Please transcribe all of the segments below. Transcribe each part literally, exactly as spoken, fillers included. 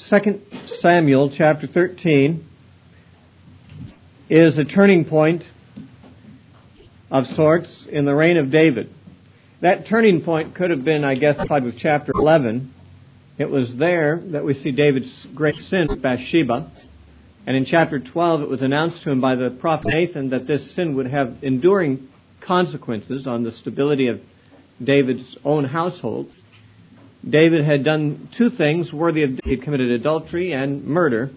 Second Samuel chapter thirteen is a turning point of sorts in the reign of David. That turning point could have been, I guess, applied with chapter eleven. It was there that we see David's great sin with Bathsheba. And in chapter twelve, it was announced to him by the prophet Nathan that this sin would have enduring consequences on the stability of David's own household. David had done two things worthy of... He had committed adultery and murder,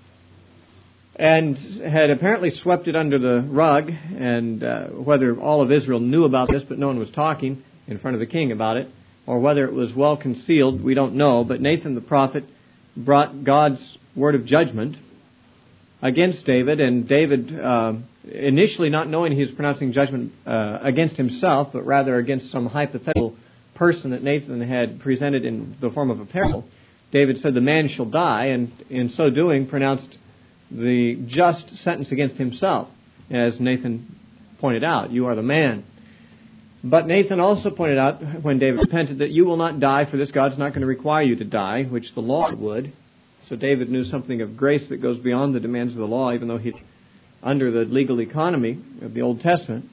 and had apparently swept it under the rug, and uh, whether all of Israel knew about this, but no one was talking in front of the king about it, or whether it was well concealed, we don't know. But Nathan the prophet brought God's word of judgment against David, and David, uh, initially not knowing he was pronouncing judgment uh, against himself, but rather against some hypothetical person that Nathan had presented in the form of a parable, David said, "The man shall die," and in so doing pronounced the just sentence against himself. As Nathan pointed out, "You are the man." But Nathan also pointed out, when David repented, that you will not die, for this God's not going to require you to die, which the law would. So David knew something of grace that goes beyond the demands of the law, even though he's under the legal economy of the Old Testament.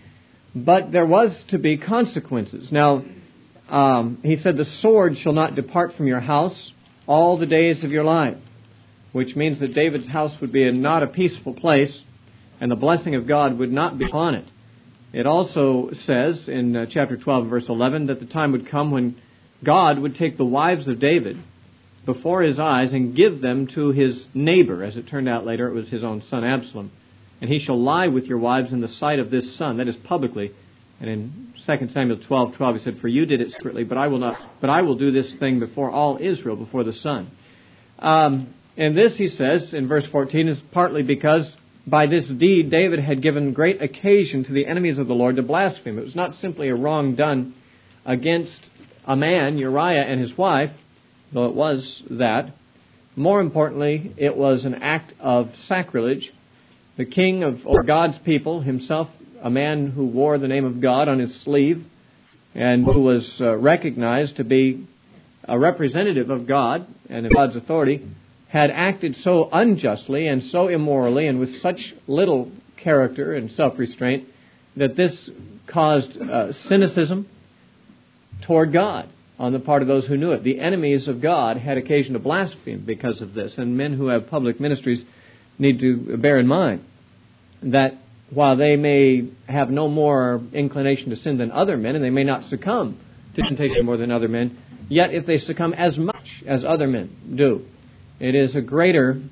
But there was to be consequences. Now, um, he said, "The sword shall not depart from your house all the days of your life," which means that David's house would be not a peaceful place, and the blessing of God would not be upon it. It also says in uh, chapter twelve, verse eleven, that the time would come when God would take the wives of David before his eyes and give them to his neighbor. As it turned out later, it was his own son Absalom. "And he shall lie with your wives in the sight of this son," that is publicly. And in Second Samuel twelve twelve, he said, "For you did it secretly, but I will not. But I will do this thing before all Israel, before the sun." Um, and this, he says in verse fourteen, is partly because by this deed David had given great occasion to the enemies of the Lord to blaspheme. It was not simply a wrong done against a man, Uriah, and his wife, though it was that. More importantly, it was an act of sacrilege. The king of or God's people, himself a man who wore the name of God on his sleeve and who was uh, recognized to be a representative of God and of God's authority, had acted so unjustly and so immorally and with such little character and self-restraint that this caused uh, cynicism toward God on the part of those who knew it. The enemies of God had occasion to blaspheme because of this, and men who have public ministries need to bear in mind that while they may have no more inclination to sin than other men, and they may not succumb to temptation more than other men, yet if they succumb as much as other men do, it is a greater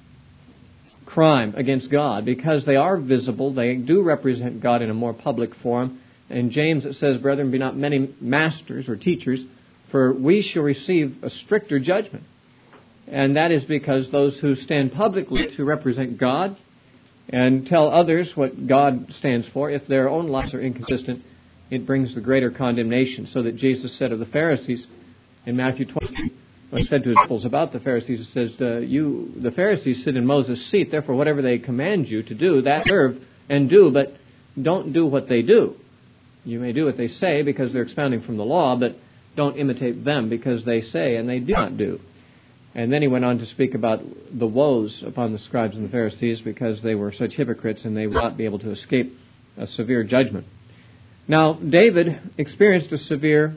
crime against God because they are visible. They do represent God in a more public form. In James it says, "Brethren, be not many masters or teachers, for we shall receive a stricter judgment." And that is because those who stand publicly to represent God and tell others what God stands for, if their own lives are inconsistent, it brings the greater condemnation. So that Jesus said of the Pharisees in Matthew twenty, when he said to his disciples about the Pharisees, it says, uh, "You, the Pharisees, sit in Moses' seat. Therefore, whatever they command you to do, that serve and do, but don't do what they do. You may do what they say because they're expounding from the law, but don't imitate them because they say and they do not do." And then he went on to speak about the woes upon the scribes and the Pharisees because they were such hypocrites and they would not be able to escape a severe judgment. Now, David experienced a severe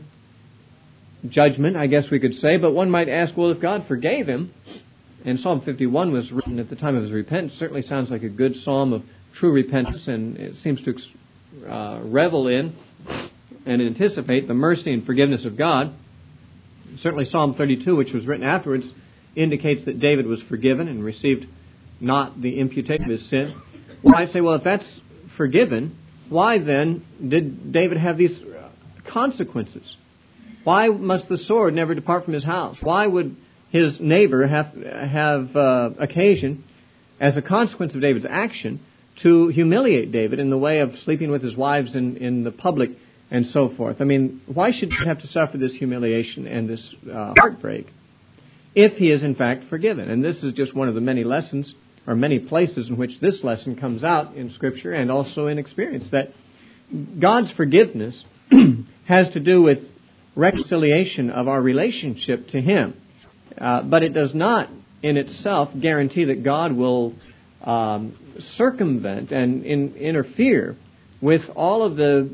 judgment, I guess we could say, but one might ask, well, if God forgave him, and Psalm fifty-one was written at the time of his repentance, certainly sounds like a good psalm of true repentance, and it seems to uh, revel in and anticipate the mercy and forgiveness of God. Certainly Psalm thirty-two, which was written afterwards, indicates that David was forgiven and received not the imputation of his sin. Well, I say, well, if that's forgiven, why then did David have these consequences? Why must the sword never depart from his house? Why would his neighbor have, have uh, occasion, as a consequence of David's action, to humiliate David in the way of sleeping with his wives in, in the public and so forth? I mean, why should he have to suffer this humiliation and this uh, heartbreak if he is in fact forgiven? And this is just one of the many lessons, or many places in which this lesson comes out in Scripture and also in experience, that God's forgiveness has to do with reconciliation of our relationship to Him. Uh, but it does not in itself guarantee that God will um, circumvent and in, interfere with all of the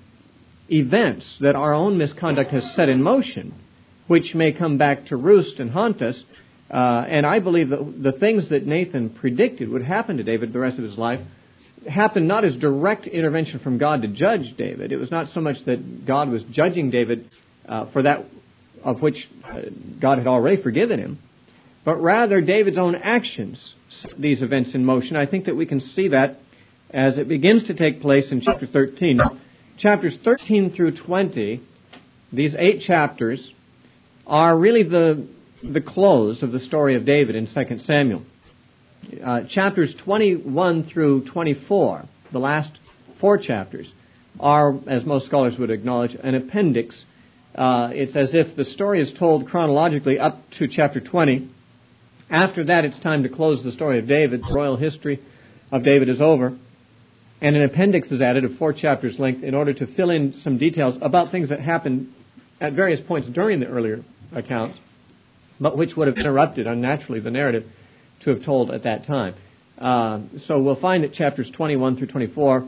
events that our own misconduct has set in motion, which may come back to roost and haunt us. Uh, and I believe that the things that Nathan predicted would happen to David the rest of his life happened not as direct intervention from God to judge David. It was not so much that God was judging David uh, for that of which uh, God had already forgiven him, but rather David's own actions set these events in motion. I think that we can see that as it begins to take place in chapter thirteen. Chapters thirteen through twenty, these eight chapters, are really the the close of the story of David in Second Samuel. Uh, chapters twenty-one through twenty-four, the last four chapters, are, as most scholars would acknowledge, an appendix. Uh, it's as if the story is told chronologically up to chapter twenty. After that, it's time to close the story of David. The royal history of David is over. And an appendix is added of four chapters length in order to fill in some details about things that happened at various points during the earlier accounts, but which would have interrupted unnaturally the narrative to have told at that time. Uh, so we'll find that chapters twenty-one through twenty-four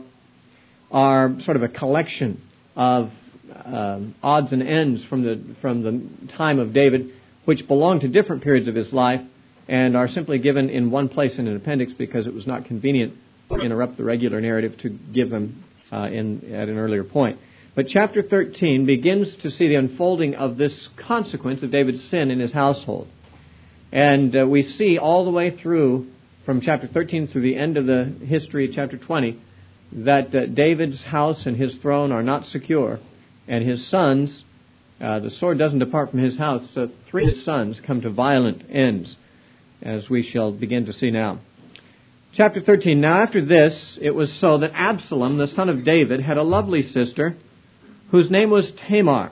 are sort of a collection of um, odds and ends from the from the time of David, which belong to different periods of his life and are simply given in one place in an appendix because it was not convenient to interrupt the regular narrative to give them uh, in at an earlier point. But chapter thirteen begins to see the unfolding of this consequence of David's sin in his household. And uh, we see all the way through, from chapter thirteen through the end of the history of chapter twenty, that uh, David's house and his throne are not secure. And his sons, uh, the sword doesn't depart from his house, so three sons come to violent ends, as we shall begin to see now. Chapter thirteen, now after this, it was so that Absalom, the son of David, had a lovely sister, whose name was Tamar.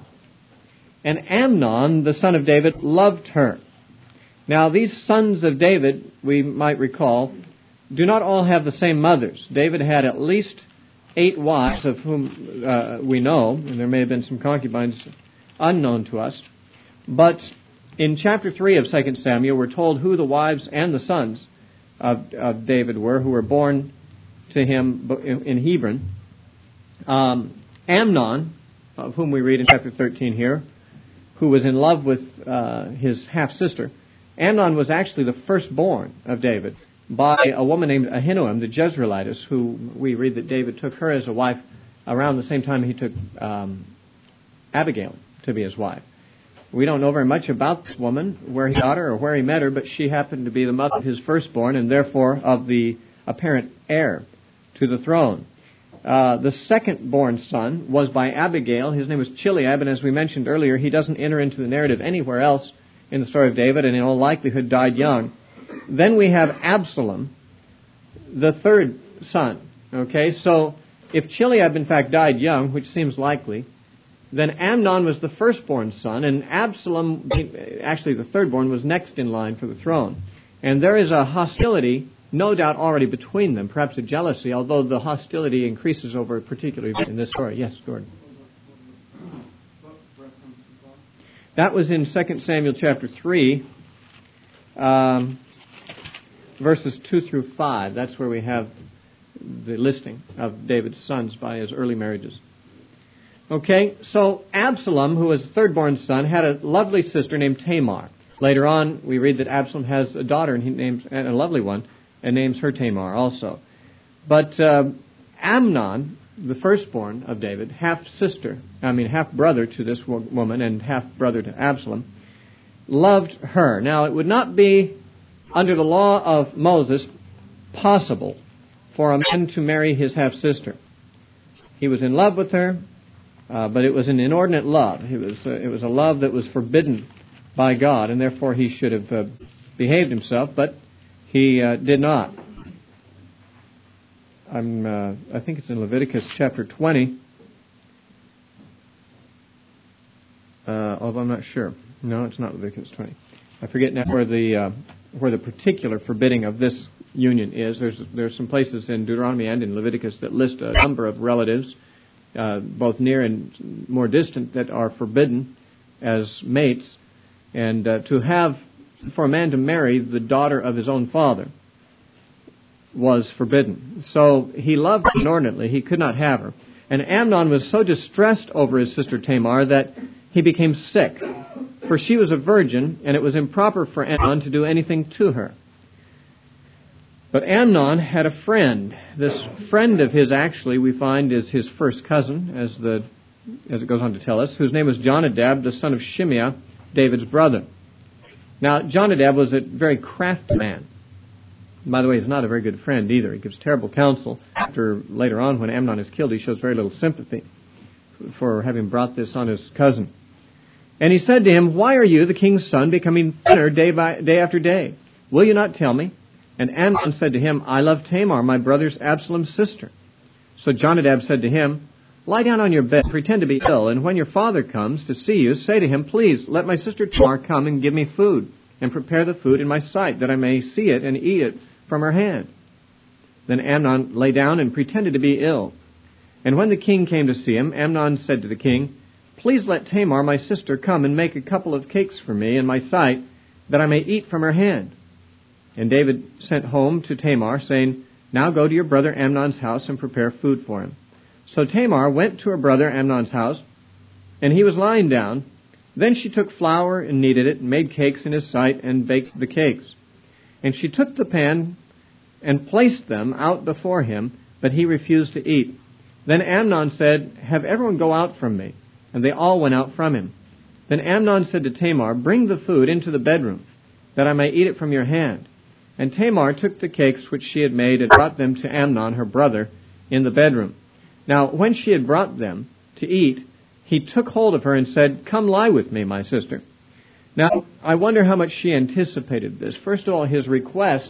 And Amnon, the son of David, loved her. Now, these sons of David, we might recall, do not all have the same mothers. David had at least eight wives, of whom uh, we know, and there may have been some concubines unknown to us. But in chapter three of Second Samuel, we're told who the wives and the sons of, of David were, who were born to him in, in Hebron. Um, Amnon, of whom we read in chapter thirteen here, who was in love with uh, his half-sister. Amnon was actually the firstborn of David by a woman named Ahinoam, the Jezreelitess, who we read that David took her as a wife around the same time he took um, Abigail to be his wife. We don't know very much about this woman, where he got her or where he met her, but she happened to be the mother of his firstborn and therefore of the apparent heir to the throne. Uh, the second-born son was by Abigail. His name was Chileab, and as we mentioned earlier, he doesn't enter into the narrative anywhere else in the story of David, and in all likelihood died young. Then we have Absalom, the third son. Okay, so if Chileab in fact died young, which seems likely, then Amnon was the firstborn son, and Absalom, actually the thirdborn, was next in line for the throne. And there is a hostility, no doubt, already between them, perhaps a jealousy, although the hostility increases over a particular event in this story. Yes, Gordon. That was in Second Samuel chapter three, um, verses two through five. That's where we have the listing of David's sons by his early marriages. Okay, so Absalom, who was the third-born son, had a lovely sister named Tamar. Later on, we read that Absalom has a daughter, and he names and a lovely one, and names her Tamar also. But uh, Amnon, the firstborn of David, half-sister, I mean half-brother to this wo- woman and half-brother to Absalom, loved her. Now, it would not be, under the law of Moses, possible for a man to marry his half-sister. He was in love with her, uh, but it was an inordinate love. It was, uh, it was a love that was forbidden by God, and therefore he should have uh, behaved himself, but he uh, did not. I'm, uh, I think it's in Leviticus chapter twenty, uh, although I'm not sure. No, it's not Leviticus twenty. I forget now where the uh, where the particular forbidding of this union is. There's there's some places in Deuteronomy and in Leviticus that list a number of relatives, uh, both near and more distant, that are forbidden as mates. And uh, to have for a man to marry the daughter of his own father was forbidden. So he loved her inordinately. He could not have her. And Amnon was so distressed over his sister Tamar that he became sick. For she was a virgin, and it was improper for Amnon to do anything to her. But Amnon had a friend. This friend of his, actually, we find is his first cousin, as the as it goes on to tell us, whose name was Jonadab, the son of Shimeah, David's brother. Now, Jonadab was a very crafty man. By the way, he's not a very good friend either. He gives terrible counsel. After, later on, when Amnon is killed, he shows very little sympathy for having brought this on his cousin. And he said to him, "Why are you, the king's son, becoming thinner day by day after day? Will you not tell me?" And Amnon said to him, "I love Tamar, my brother's Absalom's sister." So Jonadab said to him, "Lie down on your bed, pretend to be ill, and when your father comes to see you, say to him, 'Please, let my sister Tamar come and give me food, and prepare the food in my sight, that I may see it and eat it from her hand.'" Then Amnon lay down and pretended to be ill. And when the king came to see him, Amnon said to the king, "Please let Tamar, my sister, come and make a couple of cakes for me in my sight, that I may eat from her hand." And David sent home to Tamar, saying, "Now go to your brother Amnon's house and prepare food for him." So Tamar went to her brother Amnon's house, and he was lying down. Then she took flour and kneaded it, and made cakes in his sight, and baked the cakes. And she took the pan and placed them out before him, but he refused to eat. Then Amnon said, "Have everyone go out from me." And they all went out from him. Then Amnon said to Tamar, "Bring the food into the bedroom, that I may eat it from your hand." And Tamar took the cakes which she had made and brought them to Amnon, her brother, in the bedroom. Now, when she had brought them to eat, he took hold of her and said, "Come lie with me, my sister." Now, I wonder how much she anticipated this. First of all, his request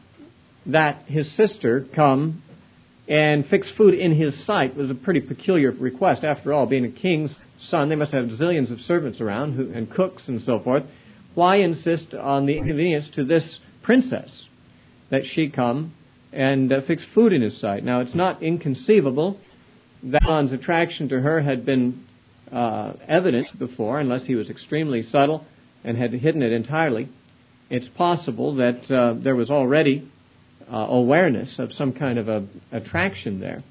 that his sister come and fix food in his sight was a pretty peculiar request. After all, being a king's son, they must have zillions of servants around who, and cooks and so forth. Why insist on the inconvenience to this princess that she come and uh, fix food in his sight? Now, it's not inconceivable that Amnon's attraction to her had been uh, evident before, unless he was extremely subtle and had hidden it entirely. It's possible that uh, there was already uh, awareness of some kind of a attraction there.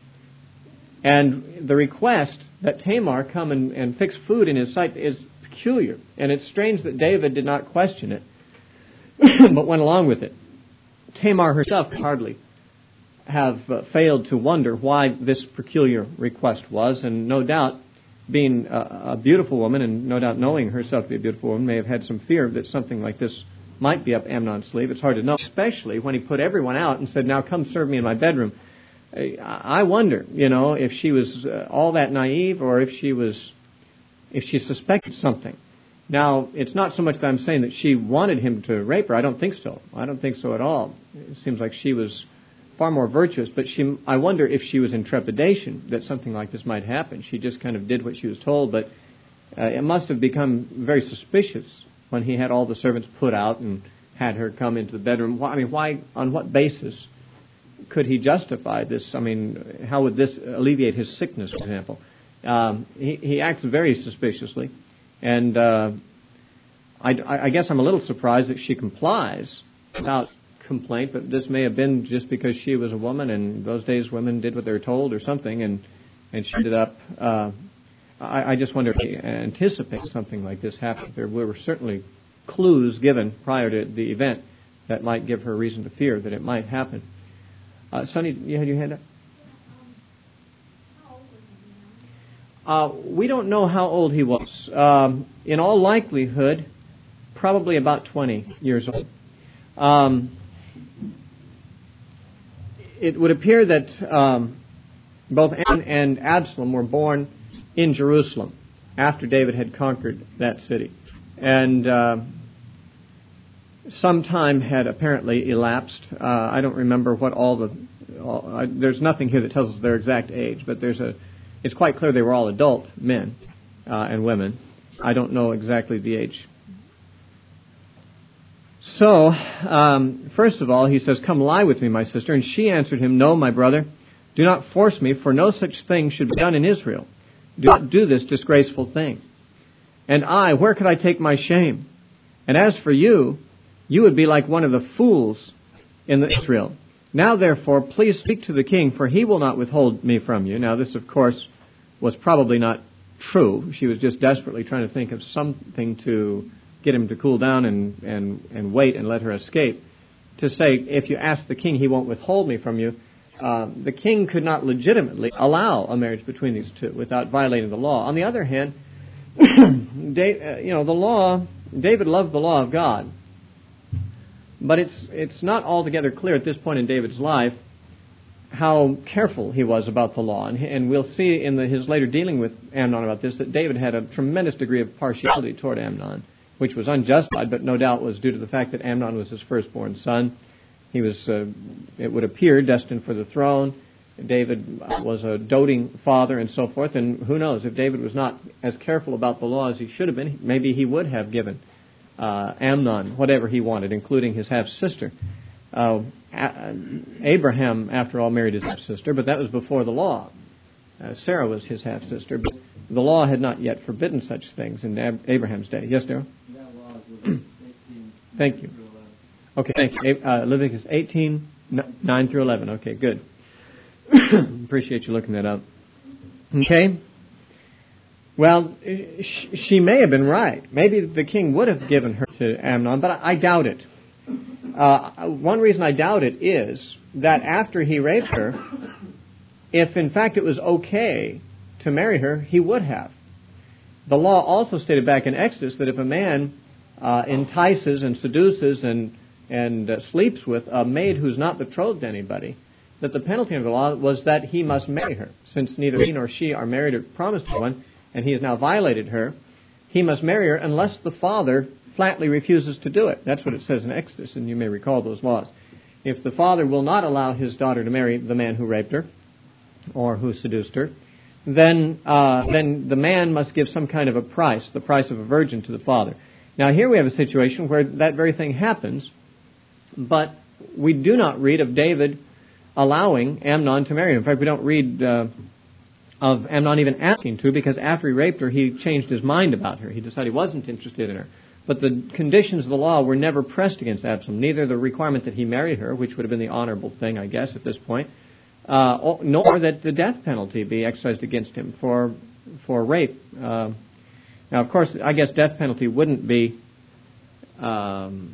And the request that Tamar come and, and fix food in his sight is peculiar. And it's strange that David did not question it, but went along with it. Tamar herself could hardly have uh, failed to wonder why this peculiar request was, and no doubt, being a, a beautiful woman, and no doubt knowing herself to be a beautiful woman, may have had some fear that something like this might be up Amnon's sleeve. It's hard to know, especially when he put everyone out and said, "Now come serve me in my bedroom." I wonder, you know, if she was uh, all that naive, or if she was, if she suspected something. Now, it's not so much that I'm saying that she wanted him to rape her. I don't think so. I don't think so at all. It seems like she was far more virtuous, but she, I wonder if she was in trepidation that something like this might happen. She just kind of did what she was told, but uh, it must have become very suspicious when he had all the servants put out and had her come into the bedroom. Why, I mean, why, on what basis could he justify this? I mean, how would this alleviate his sickness, for example? Um, he, he acts very suspiciously, and uh, I, I guess I'm a little surprised that she complies without complaint, but this may have been just because she was a woman, and those days women did what they were told or something, and, and she ended up, uh, I, I just wonder if he anticipated something like this happening. There were certainly clues given prior to the event that might give her reason to fear that it might happen. Uh, Sonny, you had your hand up? Uh, we don't know how old he was. Um, in all likelihood, probably about twenty years old. Um, it would appear that um, both Amnon and Absalom were born in Jerusalem after David had conquered that city. And uh, some time had apparently elapsed. Uh, I don't remember what all the... All, uh, there's nothing here that tells us their exact age, but there's a... It's quite clear they were all adult men uh, and women. I don't know exactly the age. So, um, first of all, he says, "Come lie with me, my sister." And she answered him, "No, my brother, do not force me, for no such thing should be done in Israel. Do not do this disgraceful thing. And I, where could I take my shame? And as for you, you would be like one of the fools in Israel. Now, therefore, please speak to the king, for he will not withhold me from you. Now, this, of course, was probably not true. She was just desperately trying to think of something to get him to cool down and, and, and wait and let her escape. To say, if you ask the king, he won't withhold me from you, uh, the king could not legitimately allow a marriage between these two without violating the law. On the other hand, Da- you know, the law, David loved the law of God. But it's it's not altogether clear at this point in David's life how careful he was about the law. And, and we'll see in the, his later dealing with Amnon about this that David had a tremendous degree of partiality toward Amnon, which was unjustified, but no doubt was due to the fact that Amnon was his firstborn son. He was, uh, it would appear, destined for the throne. David was a doting father and so forth. And who knows, if David was not as careful about the law as he should have been, maybe he would have given Uh, Amnon whatever he wanted, including his half-sister. Uh, Abraham, after all, married his half-sister, but that was before the law. Uh, Sarah was his half-sister, but the law had not yet forbidden such things in Ab- Abraham's day. Yes, Darrell? Thank you. Okay, thank you. Uh, Leviticus eighteen, nine through eleven. Okay, good. Appreciate you looking that up. Okay. Well, she may have been right. Maybe the king would have given her to Amnon, but I doubt it. Uh, one reason I doubt it is that after he raped her, if in fact it was okay to marry her, he would have. The law also stated back in Exodus that if a man uh, entices and seduces and, and uh, sleeps with a maid who's not betrothed to anybody, that the penalty of the law was that he must marry her. Since neither he nor she are married or promised to one, and he has now violated her, he must marry her unless the father flatly refuses to do it. That's what it says in Exodus, and you may recall those laws. If the father will not allow his daughter to marry the man who raped her or who seduced her, then uh, then the man must give some kind of a price, the price of a virgin, to the father. Now here we have a situation where that very thing happens, but we do not read of David allowing Amnon to marry her. In fact, we don't read Uh, of Amnon even asking to, because after he raped her, he changed his mind about her. He decided he wasn't interested in her. But the conditions of the law were never pressed against Absalom, neither the requirement that he marry her, which would have been the honorable thing, I guess, at this point, uh, nor that the death penalty be exercised against him for for rape. Uh, now, of course, I guess death penalty wouldn't be um,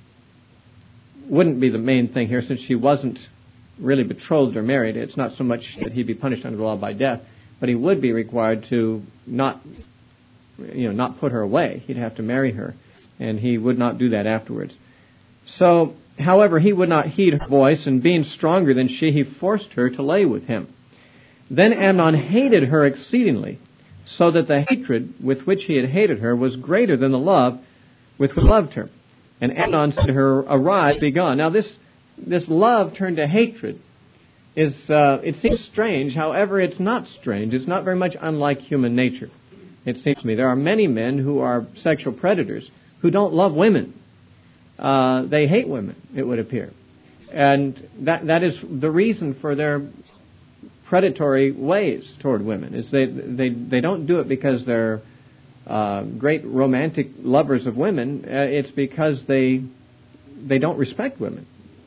wouldn't be the main thing here, since she wasn't really betrothed or married. It's not so much that he'd be punished under the law by death, but he would be required to not, you know, not put her away. He'd have to marry her, and he would not do that afterwards. So, however, he would not heed her voice, and being stronger than she, he forced her to lay with him. Then Amnon hated her exceedingly, so that the hatred with which he had hated her was greater than the love with which he loved her. And Amnon said to her, "Arise, be gone." Now this this love turned to hatred is, uh, it seems strange. However, it's not strange. It's not very much unlike human nature. It seems to me there are many men who are sexual predators who don't love women. Uh, they hate women, it would appear. And that that is the reason for their predatory ways toward women. Is they they they don't do it because they're uh, great romantic lovers of women. Uh, it's because they they don't respect women.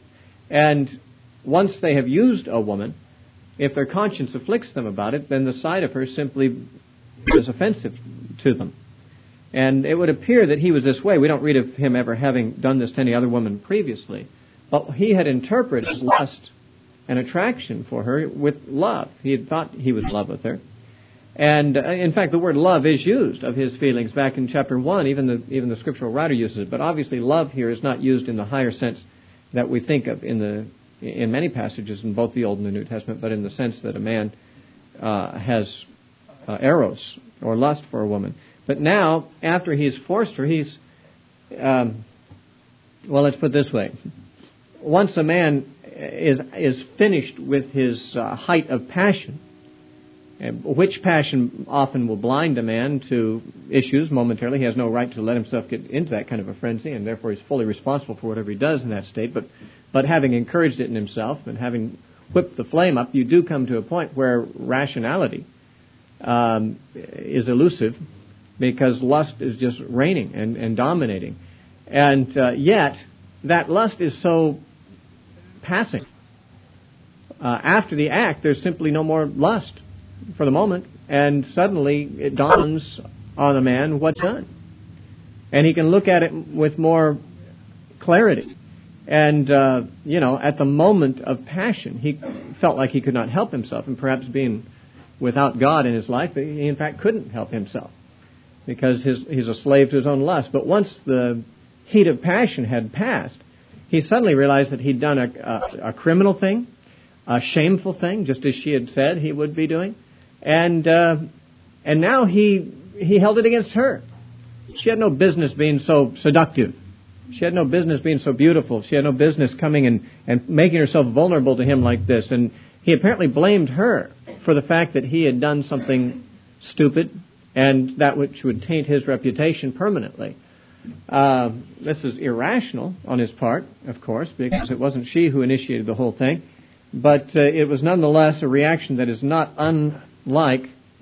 And once they have used a woman, if their conscience afflicts them about it, then the sight of her simply is offensive to them. And it would appear that he was this way. We don't read of him ever having done this to any other woman previously. But he had interpreted his lust and attraction for her with love. He had thought he was in love with her. And, uh, in fact, the word love is used of his feelings back in chapter one. Even the, even the scriptural writer uses it. But obviously love here is not used in the higher sense that we think of in the in many passages in both the Old and the New Testament, but in the sense that a man uh, has uh, eros, or lust for a woman. But now, after he's forced her, he's, um, well, let's put it this way. Once a man is is finished with his uh, height of passion, which passion often will blind a man to issues momentarily. He has no right to let himself get into that kind of a frenzy, and therefore he's fully responsible for whatever he does in that state. But but having encouraged it in himself and having whipped the flame up, you do come to a point where rationality um, is elusive, because lust is just reigning and, and dominating. And uh, yet, that lust is so passing. Uh, after the act, there's simply no more lust for the moment, and suddenly it dawns on a man what's done. And he can look at it with more clarity. And, uh, you know, at the moment of passion, he felt like he could not help himself, and perhaps being without God in his life, he in fact couldn't help himself because his, he's a slave to his own lust. But once the heat of passion had passed, he suddenly realized that he'd done a, a, a criminal thing, a shameful thing, just as she had said he would be doing. And uh, and now he he held it against her. She had no business being so seductive. She had no business being so beautiful. She had no business coming and, and making herself vulnerable to him like this. And he apparently blamed her for the fact that he had done something stupid and that which would taint his reputation permanently. Uh, this is irrational on his part, of course, because it wasn't she who initiated the whole thing. But uh, it was nonetheless a reaction that is not unlike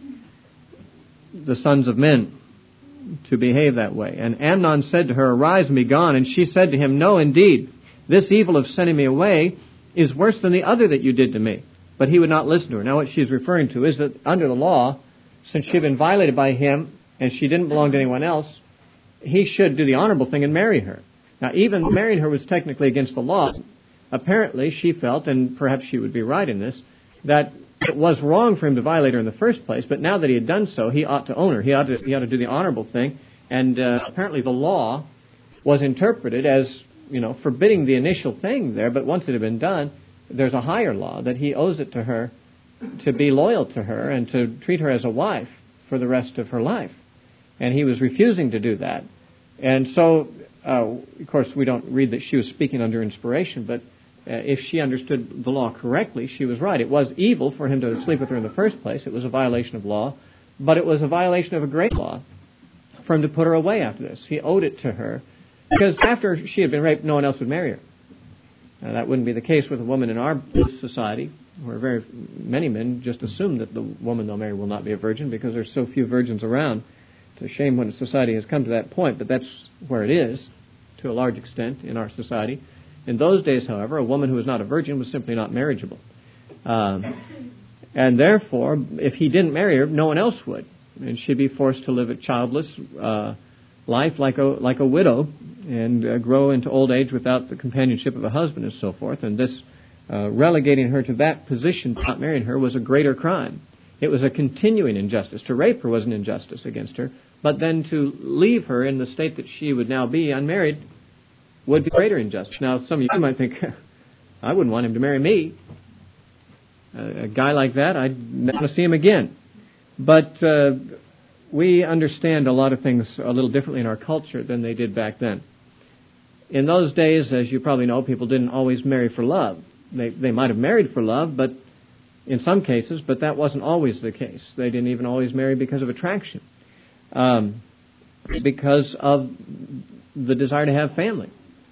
the sons of men to behave that way. And Amnon said to her, "Arise and be gone." And she said to him, "No, indeed, this evil of sending me away is worse than the other that you did to me." But he would not listen to her. Now what she's referring to is that under the law, since she had been violated by him and she didn't belong to anyone else, he should do the honorable thing and marry her. Now even marrying her was technically against the law. Apparently she felt, and perhaps she would be right in this, that it was wrong for him to violate her in the first place, but now that he had done so, he ought to own her. He ought to, he ought to do the honorable thing. And uh, apparently the law was interpreted as, you know, forbidding the initial thing there, but once it had been done, there's a higher law that he owes it to her to be loyal to her and to treat her as a wife for the rest of her life. And he was refusing to do that. And so, uh, of course, we don't read that she was speaking under inspiration, but uh, if she understood the law correctly, she was right. It was evil for him to sleep with her in the first place. It was a violation of law, but it was a violation of a great law for him to put her away after this. He owed it to her, because after she had been raped, no one else would marry her. Now, that wouldn't be the case with a woman in our society, where very many men just assume that the woman they'll marry will not be a virgin because there's so few virgins around. It's a shame when society has come to that point, but that's where it is to a large extent in our society. In those days, however, a woman who was not a virgin was simply not marriageable. Um, and therefore, if he didn't marry her, no one else would. And she'd be forced to live a childless uh, life like a like a widow and uh, grow into old age without the companionship of a husband and so forth. And this uh, relegating her to that position, not marrying her, was a greater crime. It was a continuing injustice. To rape her was an injustice against her, but then to leave her in the state that she would now be, unmarried, would be greater injustice. Now, some of you might think, I wouldn't want him to marry me. A, a guy like that, I'd never want to see him again. But uh, we understand a lot of things a little differently in our culture than they did back then. In those days, as you probably know, people didn't always marry for love. They they might have married for love, but in some cases, but that wasn't always the case. They didn't even always marry because of attraction, um, because of the desire to have family.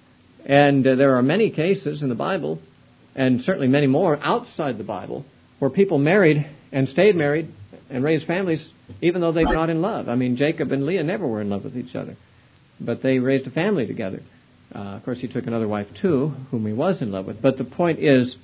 And uh, there are many cases in the Bible, and certainly many more outside the Bible, where people married and stayed married and raised families even though they were not in love. I mean, Jacob and Leah never were in love with each other, but they raised a family together. Uh, of course, he took another wife too, whom he was in love with. But the point is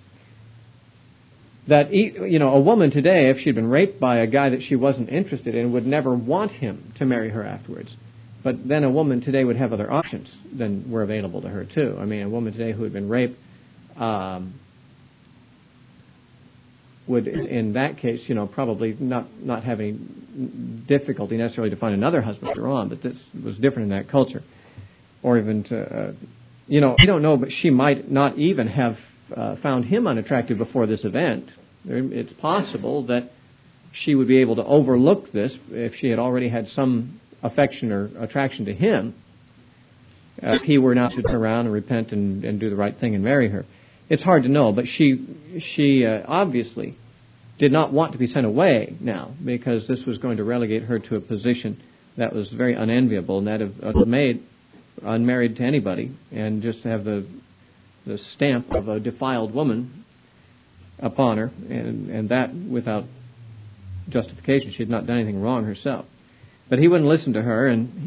that, you know, a woman today, if she'd been raped by a guy that she wasn't interested in, would never want him to marry her afterwards. But then a woman today would have other options than were available to her too. I mean, a woman today who had been raped um, would, in that case, you know, probably not, not have any difficulty necessarily to find another husband later on, but this was different in that culture. Or even to, uh, you know, I don't know, but she might not even have uh, found him unattractive before this event. It's possible that she would be able to overlook this if she had already had some affection or attraction to him, uh, if he were now to turn around and repent and, and do the right thing and marry her. It's hard to know, but she she uh, obviously did not want to be sent away now, because this was going to relegate her to a position that was very unenviable, and that of, of a maid unmarried to anybody, and just to have the the stamp of a defiled woman upon her, and, and that without justification. She had not done anything wrong herself. But he wouldn't listen to her, and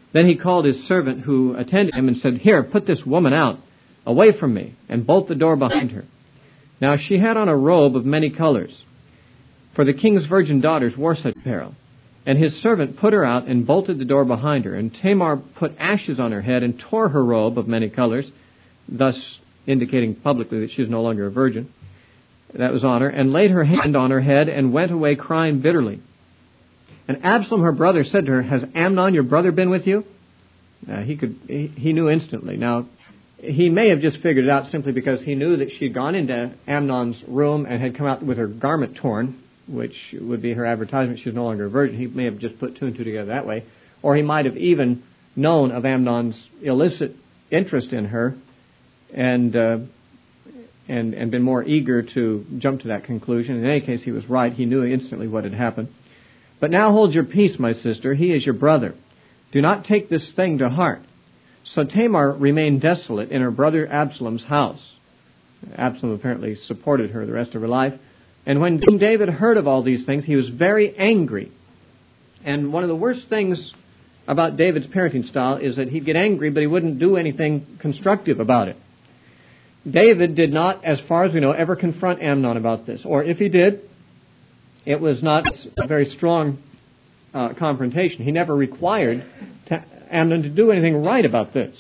Then he called his servant who attended him and said, "Here, put this woman out, away from me, and bolt the door behind her." Now she had on a robe of many colors, for the king's virgin daughters wore such apparel. And his servant put her out and bolted the door behind her. And Tamar put ashes on her head and tore her robe of many colors, thus indicating publicly that she was no longer a virgin. That was on her. And laid her hand on her head and went away crying bitterly. And Absalom, her brother, said to her, "Has Amnon, your brother, been with you?" Uh, he could. He, he knew instantly. Now, he may have just figured it out simply because he knew that she had gone into Amnon's room and had come out with her garment torn, which would be her advertisement she was no longer a virgin. He may have just put two and two together that way. Or he might have even known of Amnon's illicit interest in her and uh, and and been more eager to jump to that conclusion. In any case, he was right. He knew instantly what had happened. "But now hold your peace, my sister. He is your brother. Do not take this thing to heart." So Tamar remained desolate in her brother Absalom's house. Absalom apparently supported her the rest of her life. And when King David heard of all these things, he was very angry. And one of the worst things about David's parenting style is that he'd get angry, but he wouldn't do anything constructive about it. David did not, as far as we know, ever confront Amnon about this. Or if he did, it was not a very strong uh, confrontation. He never required to, Amnon to do anything right about this.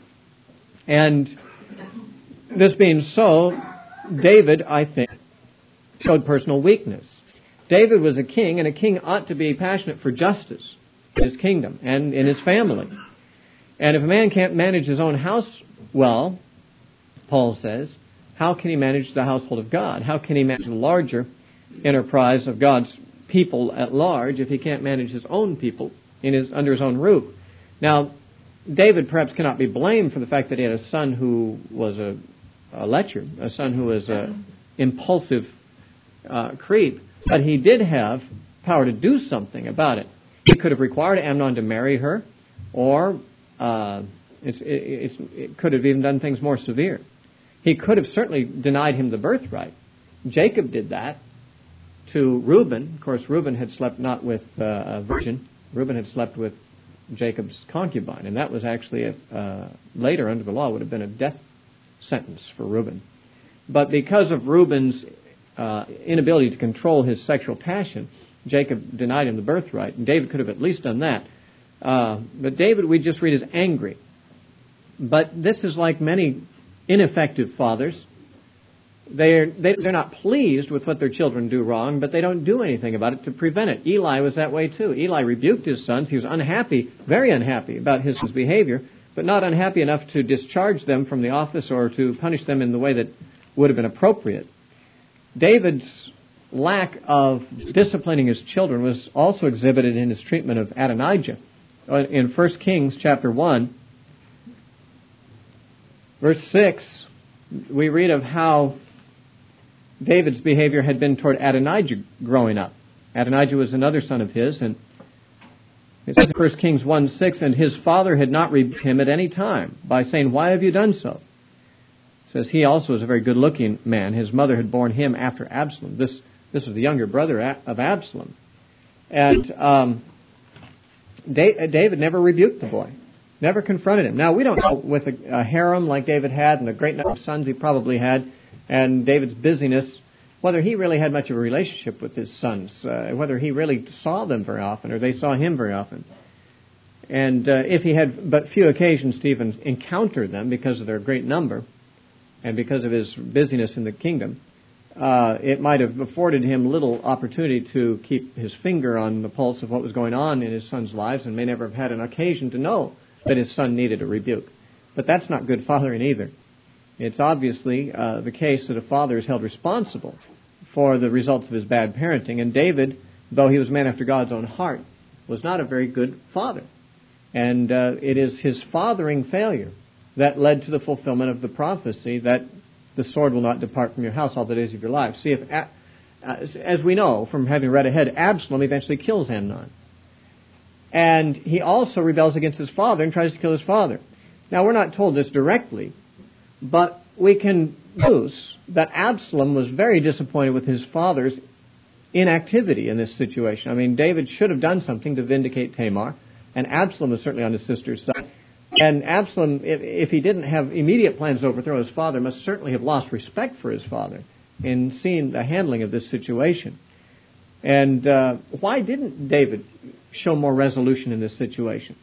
And this being so, David, I think, showed personal weakness. David was a king, and a king ought to be passionate for justice in his kingdom and in his family. And if a man can't manage his own house well, Paul says, how can he manage the household of God? How can he manage the larger enterprise of God's people at large if he can't manage his own people in his under his own roof? Now, David perhaps cannot be blamed for the fact that he had a son who was a, a lecher, a son who was an impulsive uh, creep, but he did have power to do something about it. He could have required Amnon to marry her, or uh, it's, it's, it could have even done things more severe. He could have certainly denied him the birthright. Jacob did that to Reuben. Of course, Reuben had slept not with uh, a virgin. Reuben had slept with Jacob's concubine, and that was actually, a, uh, later under the law, would have been a death sentence for Reuben. But because of Reuben's uh, inability to control his sexual passion, Jacob denied him the birthright, and David could have at least done that. Uh, but David, we just read as angry. But this is like many ineffective fathers. They're, they, they're not pleased with what their children do wrong, but they don't do anything about it to prevent it. Eli was that way too. Eli rebuked his sons. He was unhappy, very unhappy about his son's behavior, but not unhappy enough to discharge them from the office or to punish them in the way that would have been appropriate. David's lack of disciplining his children was also exhibited in his treatment of Adonijah. In First Kings chapter one, verse six, we read of how David's behavior had been toward Adonijah growing up. Adonijah was another son of his, and it says in First Kings one six, and his father had not rebuked him at any time by saying, "Why have you done so?" It says he also was a very good-looking man. His mother had borne him after Absalom. This this was the younger brother of Absalom. And um, David never rebuked the boy, never confronted him. Now, we don't know with a, a harem like David had and the great number of sons he probably had, and David's busyness, whether he really had much of a relationship with his sons, uh, whether he really saw them very often or they saw him very often. And uh, if he had but few occasions to even encounter them because of their great number and because of his busyness in the kingdom, uh, it might have afforded him little opportunity to keep his finger on the pulse of what was going on in his sons' lives, and may never have had an occasion to know that his son needed a rebuke. But that's not good fathering either. It's obviously uh, the case that a father is held responsible for the results of his bad parenting. And David, though he was a man after God's own heart, was not a very good father. And uh, it is his fathering failure that led to the fulfillment of the prophecy that the sword will not depart from your house all the days of your life. See, if, uh, as we know from having read ahead, Absalom eventually kills Amnon. And he also rebels against his father and tries to kill his father. Now, we're not told this directly, but we can deduce that Absalom was very disappointed with his father's inactivity in this situation. I mean, David should have done something to vindicate Tamar, And Absalom was certainly on his sister's side. And Absalom, if, if he didn't have immediate plans to overthrow his father, must certainly have lost respect for his father in seeing the handling of this situation. And uh, why didn't David show more resolution in this situation?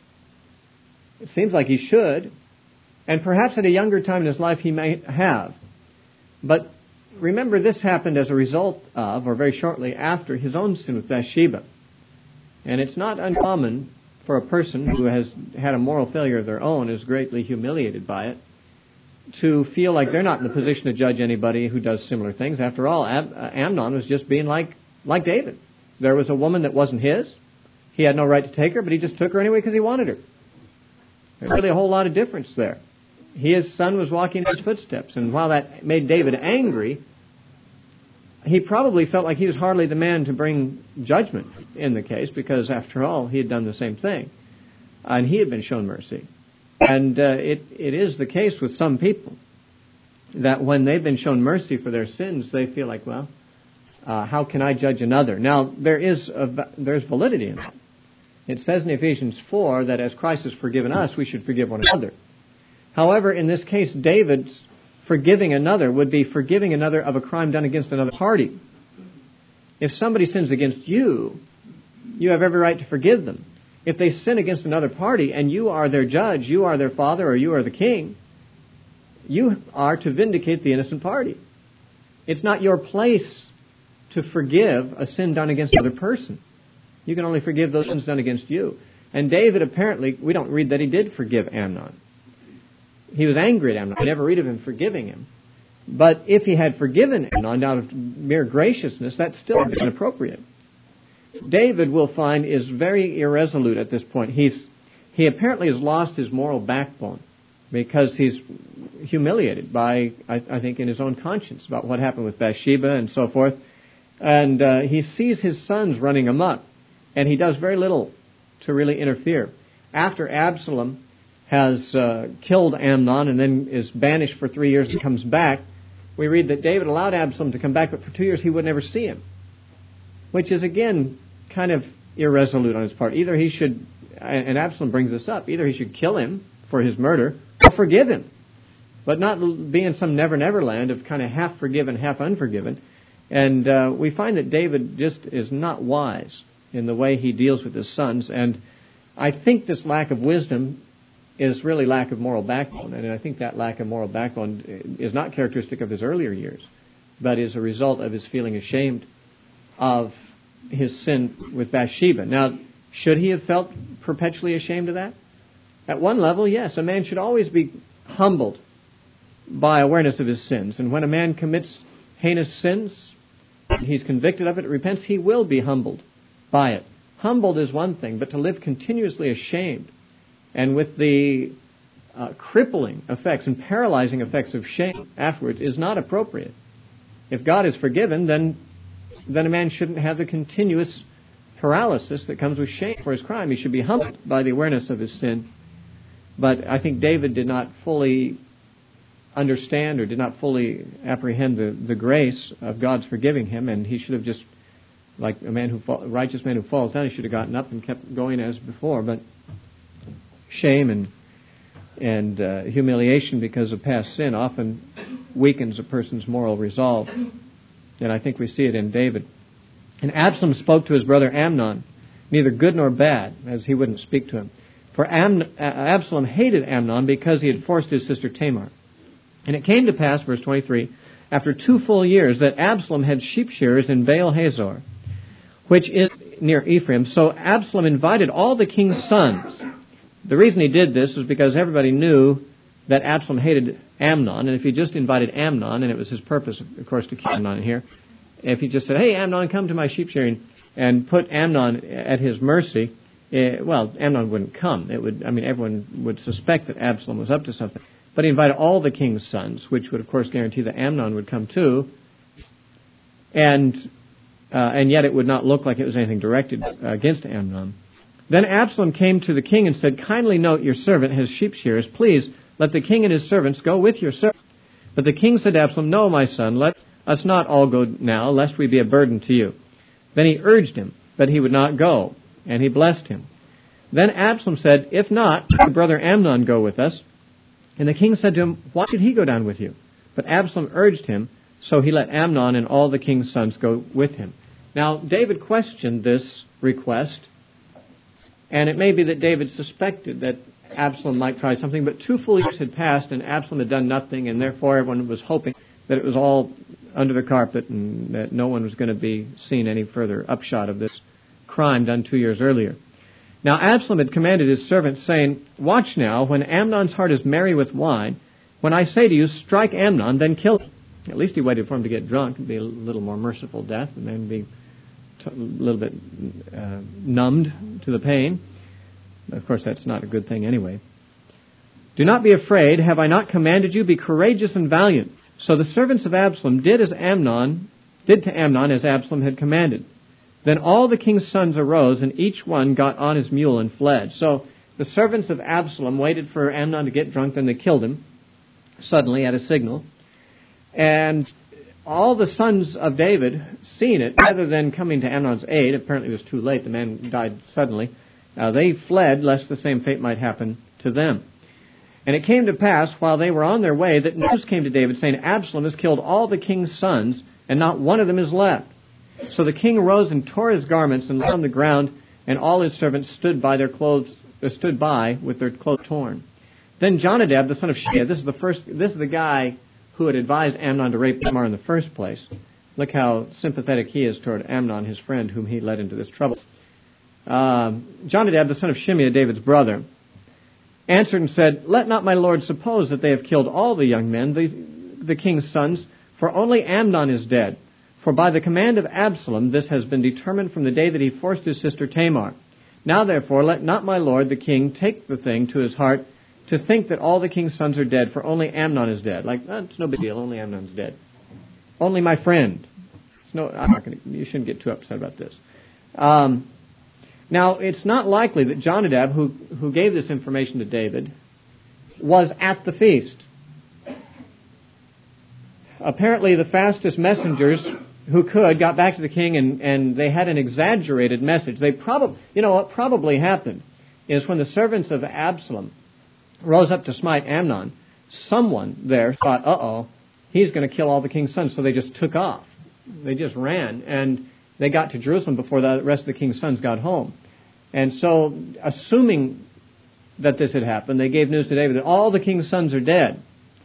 It seems like he should, and perhaps at a younger time in his life he may have. But remember, this happened as a result of, or very shortly after, his own sin with Bathsheba. And it's not uncommon for a person who has had a moral failure of their own, is greatly humiliated by it, to feel like they're not in the position to judge anybody who does similar things. After all, Am- Amnon was just being like, like David. There was a woman that wasn't his. He had no right to take her, but he just took her anyway because he wanted her. There's really a whole lot of difference there. He, his son was walking in his footsteps, and while that made David angry, he probably felt like he was hardly the man to bring judgment in the case, because after all, he had done the same thing, and he had been shown mercy. And uh, it, it is the case with some people that when they've been shown mercy for their sins, they feel like, well, uh, how can I judge another? Now, there is a, there's validity in that. It says in Ephesians four that as Christ has forgiven us, we should forgive one another. However, in this case, David's forgiving another would be forgiving another of a crime done against another party. If somebody sins against you, you have every right to forgive them. If they sin against another party and you are their judge, you are their father, or you are the king, you are to vindicate the innocent party. It's not your place to forgive a sin done against another person. You can only forgive those sins done against you. And David apparently, we don't read that he did forgive Amnon. He was angry at Amnon. We never read of him forgiving him. But if he had forgiven Amnon out of mere graciousness, that's still inappropriate. David, we'll find, is very irresolute at this point. He's he apparently has lost his moral backbone because he's humiliated by, I, I think, in his own conscience about what happened with Bathsheba and so forth. And uh, he sees his sons running amok, and he does very little to really interfere. After Absalom has uh, killed Amnon and then is banished for three years and comes back, we read that David allowed Absalom to come back, but for two years he would never see him, which is, again, kind of irresolute on his part. Either he should, and Absalom brings this up, either he should kill him for his murder or forgive him, but not be in some never-never land of kind of half forgiven, half unforgiven. And uh, we find that David just is not wise in the way he deals with his sons, and I think this lack of wisdom is really lack of moral backbone, and I think that lack of moral backbone is not characteristic of his earlier years, but is a result of his feeling ashamed of his sin with Bathsheba. Now, should he have felt perpetually ashamed of that? At one level, yes. A man should always be humbled by awareness of his sins, and when a man commits heinous sins, he's convicted of it, repents, he will be humbled by it. Humbled is one thing, but to live continuously ashamed and with the uh, crippling effects and paralyzing effects of shame afterwards is not appropriate. If God is forgiven, then then a man shouldn't have the continuous paralysis that comes with shame for his crime. He should be humbled by the awareness of his sin. But I think David did not fully understand or did not fully apprehend the, the grace of God's forgiving him, and he should have just, like a man who fall, a righteous man who falls down, he should have gotten up and kept going as before. But shame and and uh, humiliation because of past sin often weakens a person's moral resolve. And I think we see it in David. And Absalom spoke to his brother Amnon, neither good nor bad, as he wouldn't speak to him. For Am- Absalom hated Amnon because he had forced his sister Tamar. And it came to pass, verse twenty-three, after two full years, that Absalom had sheep shearers in Baal Hazor, which is near Ephraim. So Absalom invited all the king's sons. The reason he did this was because everybody knew that Absalom hated Amnon, and if he just invited Amnon, and it was his purpose, of course, to kill Amnon here, if he just said, hey, Amnon, come to my sheep shearing, and put Amnon at his mercy, eh, well, Amnon wouldn't come. It would, I mean, everyone would suspect that Absalom was up to something. But he invited all the king's sons, which would, of course, guarantee that Amnon would come too, and uh, and yet it would not look like it was anything directed uh, against Amnon. Then Absalom came to the king and said, kindly note your servant has sheep shearers. Please, let the king and his servants go with your servant. But the king said to Absalom, no, my son, let us not all go now, lest we be a burden to you. Then he urged him, but he would not go, and he blessed him. Then Absalom said, "If not, let my brother Amnon go with us." And the king said to him, "Why should he go down with you?" But Absalom urged him, so he let Amnon and all the king's sons go with him. Now, David questioned this request, and it may be that David suspected that Absalom might try something, but two full years had passed and Absalom had done nothing, and therefore everyone was hoping that it was all under the carpet and that no one was going to be seen any further upshot of this crime done two years earlier. Now Absalom had commanded his servants, saying, "Watch now, when Amnon's heart is merry with wine, when I say to you, strike Amnon, then kill him." At least he waited for him to get drunk. It would be a little more merciful death, and then be a little bit uh, numbed to the pain. Of course, that's not a good thing anyway. "Do not be afraid. Have I not commanded you? Be courageous and valiant." So the servants of Absalom did as Amnon did to Amnon as Absalom had commanded. Then all the king's sons arose, and each one got on his mule and fled. So the servants of Absalom waited for Amnon to get drunk, then they killed him suddenly at a signal. And all the sons of David, seeing it, rather than coming to Amnon's aid, apparently it was too late, the man died suddenly, uh, they fled lest the same fate might happen to them. And it came to pass, while they were on their way, that news came to David, saying, "Absalom has killed all the king's sons, and not one of them is left." So the king arose and tore his garments and lay on the ground, and all his servants stood by their clothes, uh, stood by with their clothes torn. Then Jonadab, the son of Shea, this is the first, this is the guy who had advised Amnon to rape Tamar in the first place. Look how sympathetic he is toward Amnon, his friend, whom he led into this trouble. Um, Jonadab, the son of Shimeah, David's brother, answered and said, "Let not my lord suppose that they have killed all the young men, the, the king's sons, for only Amnon is dead. For by the command of Absalom this has been determined from the day that he forced his sister Tamar. Now therefore let not my lord the king take the thing to his heart to think that all the king's sons are dead, for only Amnon is dead." Like, oh, it's no big deal, only Amnon's dead. Only my friend. It's no, I'm not gonna, you shouldn't get too upset about this. Um, now, it's not likely that Jonadab, who, who gave this information to David, was at the feast. Apparently, the fastest messengers who could got back to the king, and, and they had an exaggerated message. They probably, you know, what probably happened is when the servants of Absalom rose up to smite Amnon, someone there thought, uh-oh, he's going to kill all the king's sons, so they just took off. They just ran, and they got to Jerusalem before the rest of the king's sons got home. And so, assuming that this had happened, they gave news to David that all the king's sons are dead,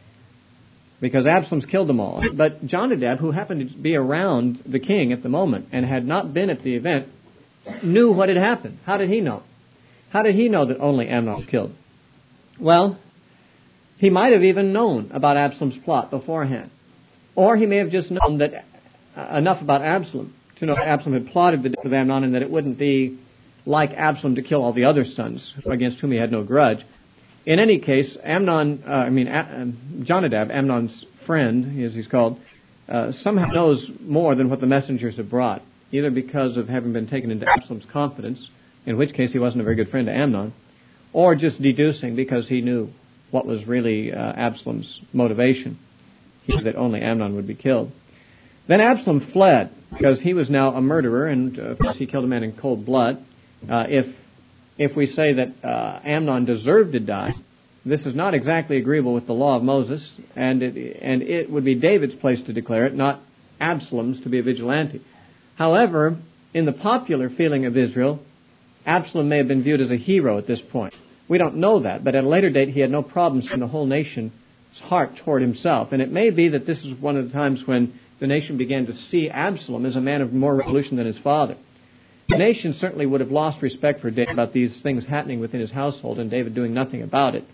because Absalom's killed them all. But Jonadab, who happened to be around the king at the moment and had not been at the event, knew what had happened. How did he know? How did he know that only Amnon was killed? Well, he might have even known about Absalom's plot beforehand. Or he may have just known that uh, enough about Absalom to know that Absalom had plotted the death of Amnon, and that it wouldn't be like Absalom to kill all the other sons against whom he had no grudge. In any case, Amnon, uh, I mean, uh, Jonadab, Amnon's friend, as he's called, uh, somehow knows more than what the messengers have brought, either because of having been taken into Absalom's confidence, in which case he wasn't a very good friend to Amnon, or just deducing because he knew what was really uh, Absalom's motivation. He knew that only Amnon would be killed. Then Absalom fled, because he was now a murderer, and uh, of course he killed a man in cold blood. Uh, if if we say that uh, Amnon deserved to die, this is not exactly agreeable with the law of Moses, and it, and it would be David's place to declare it, not Absalom's to be a vigilante. However, in the popular feeling of Israel, Absalom may have been viewed as a hero at this point. We don't know that, but at a later date he had no problems in the whole nation's heart toward himself. And it may be that this is one of the times when the nation began to see Absalom as a man of more resolution than his father. The nation certainly would have lost respect for David about these things happening within his household and David doing nothing about it.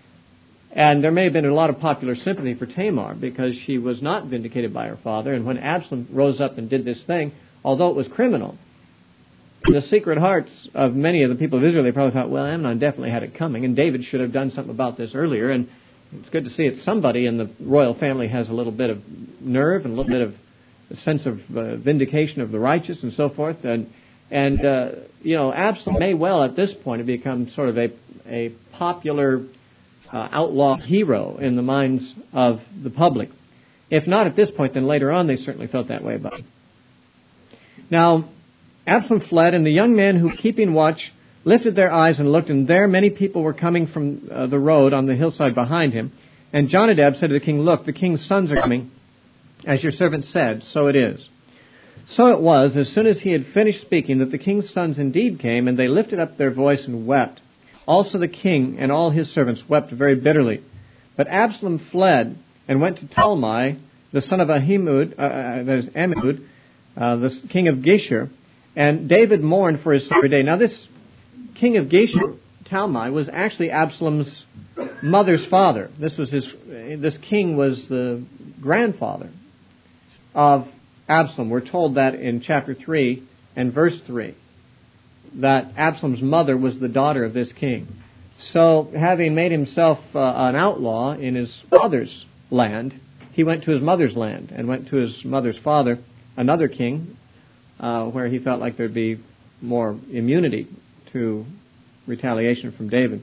And there may have been a lot of popular sympathy for Tamar because she was not vindicated by her father. And when Absalom rose up and did this thing, although it was criminal, in the secret hearts of many of the people of Israel, they probably thought, well, Amnon definitely had it coming, and David should have done something about this earlier. And it's good to see that somebody in the royal family has a little bit of nerve and a little bit of a sense of uh, vindication of the righteous and so forth. And, and uh, you know, Absalom may well at this point have become sort of a, a popular uh, outlaw hero in the minds of the public. If not at this point, then later on they certainly felt that way about him. Now, Absalom fled, and the young man who was keeping watch lifted their eyes and looked, and there many people were coming from uh, the road on the hillside behind him. And Jonadab said to the king, "Look, the king's sons are coming, as your servant said, so it is." So it was, as soon as he had finished speaking, that the king's sons indeed came, and they lifted up their voice and wept. Also the king and all his servants wept very bitterly. But Absalom fled and went to Talmai, the son of Ahimud, uh, that is Ammihud, uh, the king of Geshur, and David mourned for his son every day. Now this king of Geshur, Talmai, was actually Absalom's mother's father. This was his. This king was the grandfather of Absalom. We're told that in chapter three and verse three, that Absalom's mother was the daughter of this king. So, having made himself uh, an outlaw in his father's land, he went to his mother's land and went to his mother's father, another king, uh, where he felt like there'd be more immunity to retaliation from David.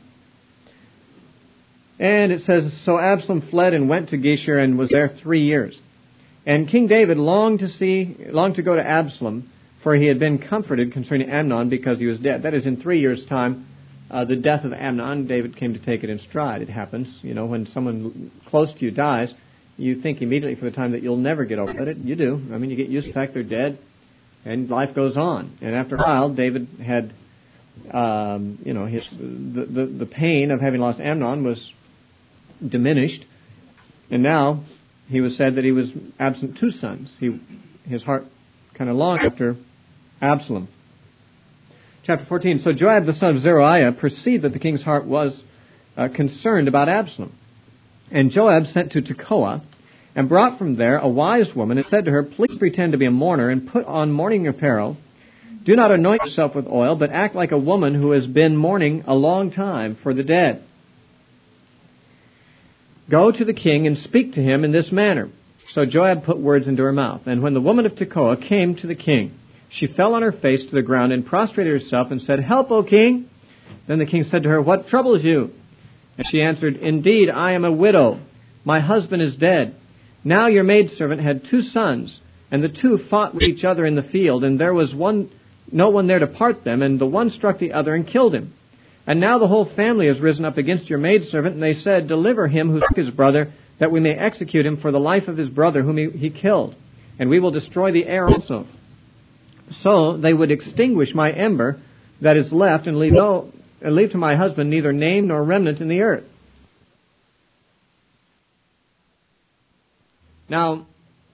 And it says, so Absalom fled and went to Geshur and was there three years. And King David longed to see, longed to go to Absalom, for he had been comforted concerning Amnon because he was dead. That is, in three years' time, uh, the death of Amnon, David came to take it in stride. It happens, you know, when someone close to you dies, you think immediately for the time that you'll never get over it. You do. I mean, you get used to the fact they're dead, and life goes on. And after a while, David had, um, you know, his the, the the pain of having lost Amnon was diminished, and now he was said that he was absent two sons. He, his heart kind of longed after Absalom. Chapter fourteen, so Joab the son of Zeruiah perceived that the king's heart was uh, concerned about Absalom. And Joab sent to Tekoa and brought from there a wise woman and said to her, please pretend to be a mourner and put on mourning apparel. Do not anoint yourself with oil, but act like a woman who has been mourning a long time for the dead. Go to the king and speak to him in this manner. So Joab put words into her mouth. And when the woman of Tekoa came to the king, she fell on her face to the ground and prostrated herself and said, help, O king. Then the king said to her, what troubles you? And she answered, indeed, I am a widow. My husband is dead. Now your maidservant had two sons, and the two fought with each other in the field, and there was one, no one there to part them, and the one struck the other and killed him. And now the whole family has risen up against your maidservant, and they said, deliver him who struck his brother, that we may execute him for the life of his brother whom he, he killed, and we will destroy the heir also. So they would extinguish my ember that is left, and leave no, and leave to my husband neither name nor remnant in the earth. Now,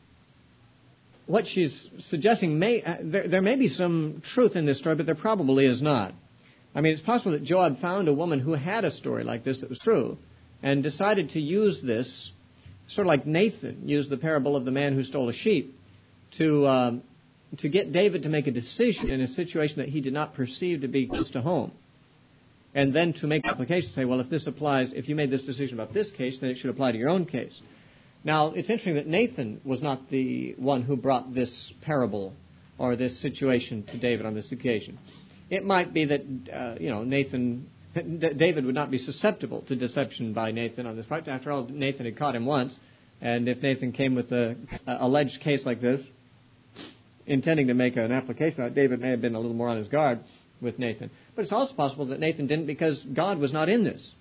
what she's suggesting, may uh, there, there may be some truth in this story, but there probably is not. I mean, it's possible that Joab found a woman who had a story like this that was true, and decided to use this, sort of like Nathan used the parable of the man who stole a sheep, to uh, to get David to make a decision in a situation that he did not perceive to be close to home. And then to make applications, say, well, if this applies, if you made this decision about this case, then it should apply to your own case. Now, it's interesting that Nathan was not the one who brought this parable or this situation to David on this occasion. It might be that, uh, you know, Nathan, David would not be susceptible to deception by Nathan on this part. After all, Nathan had caught him once, and if Nathan came with an alleged case like this, intending to make an application, David may have been a little more on his guard with Nathan. But it's also possible that Nathan didn't because God was not in this.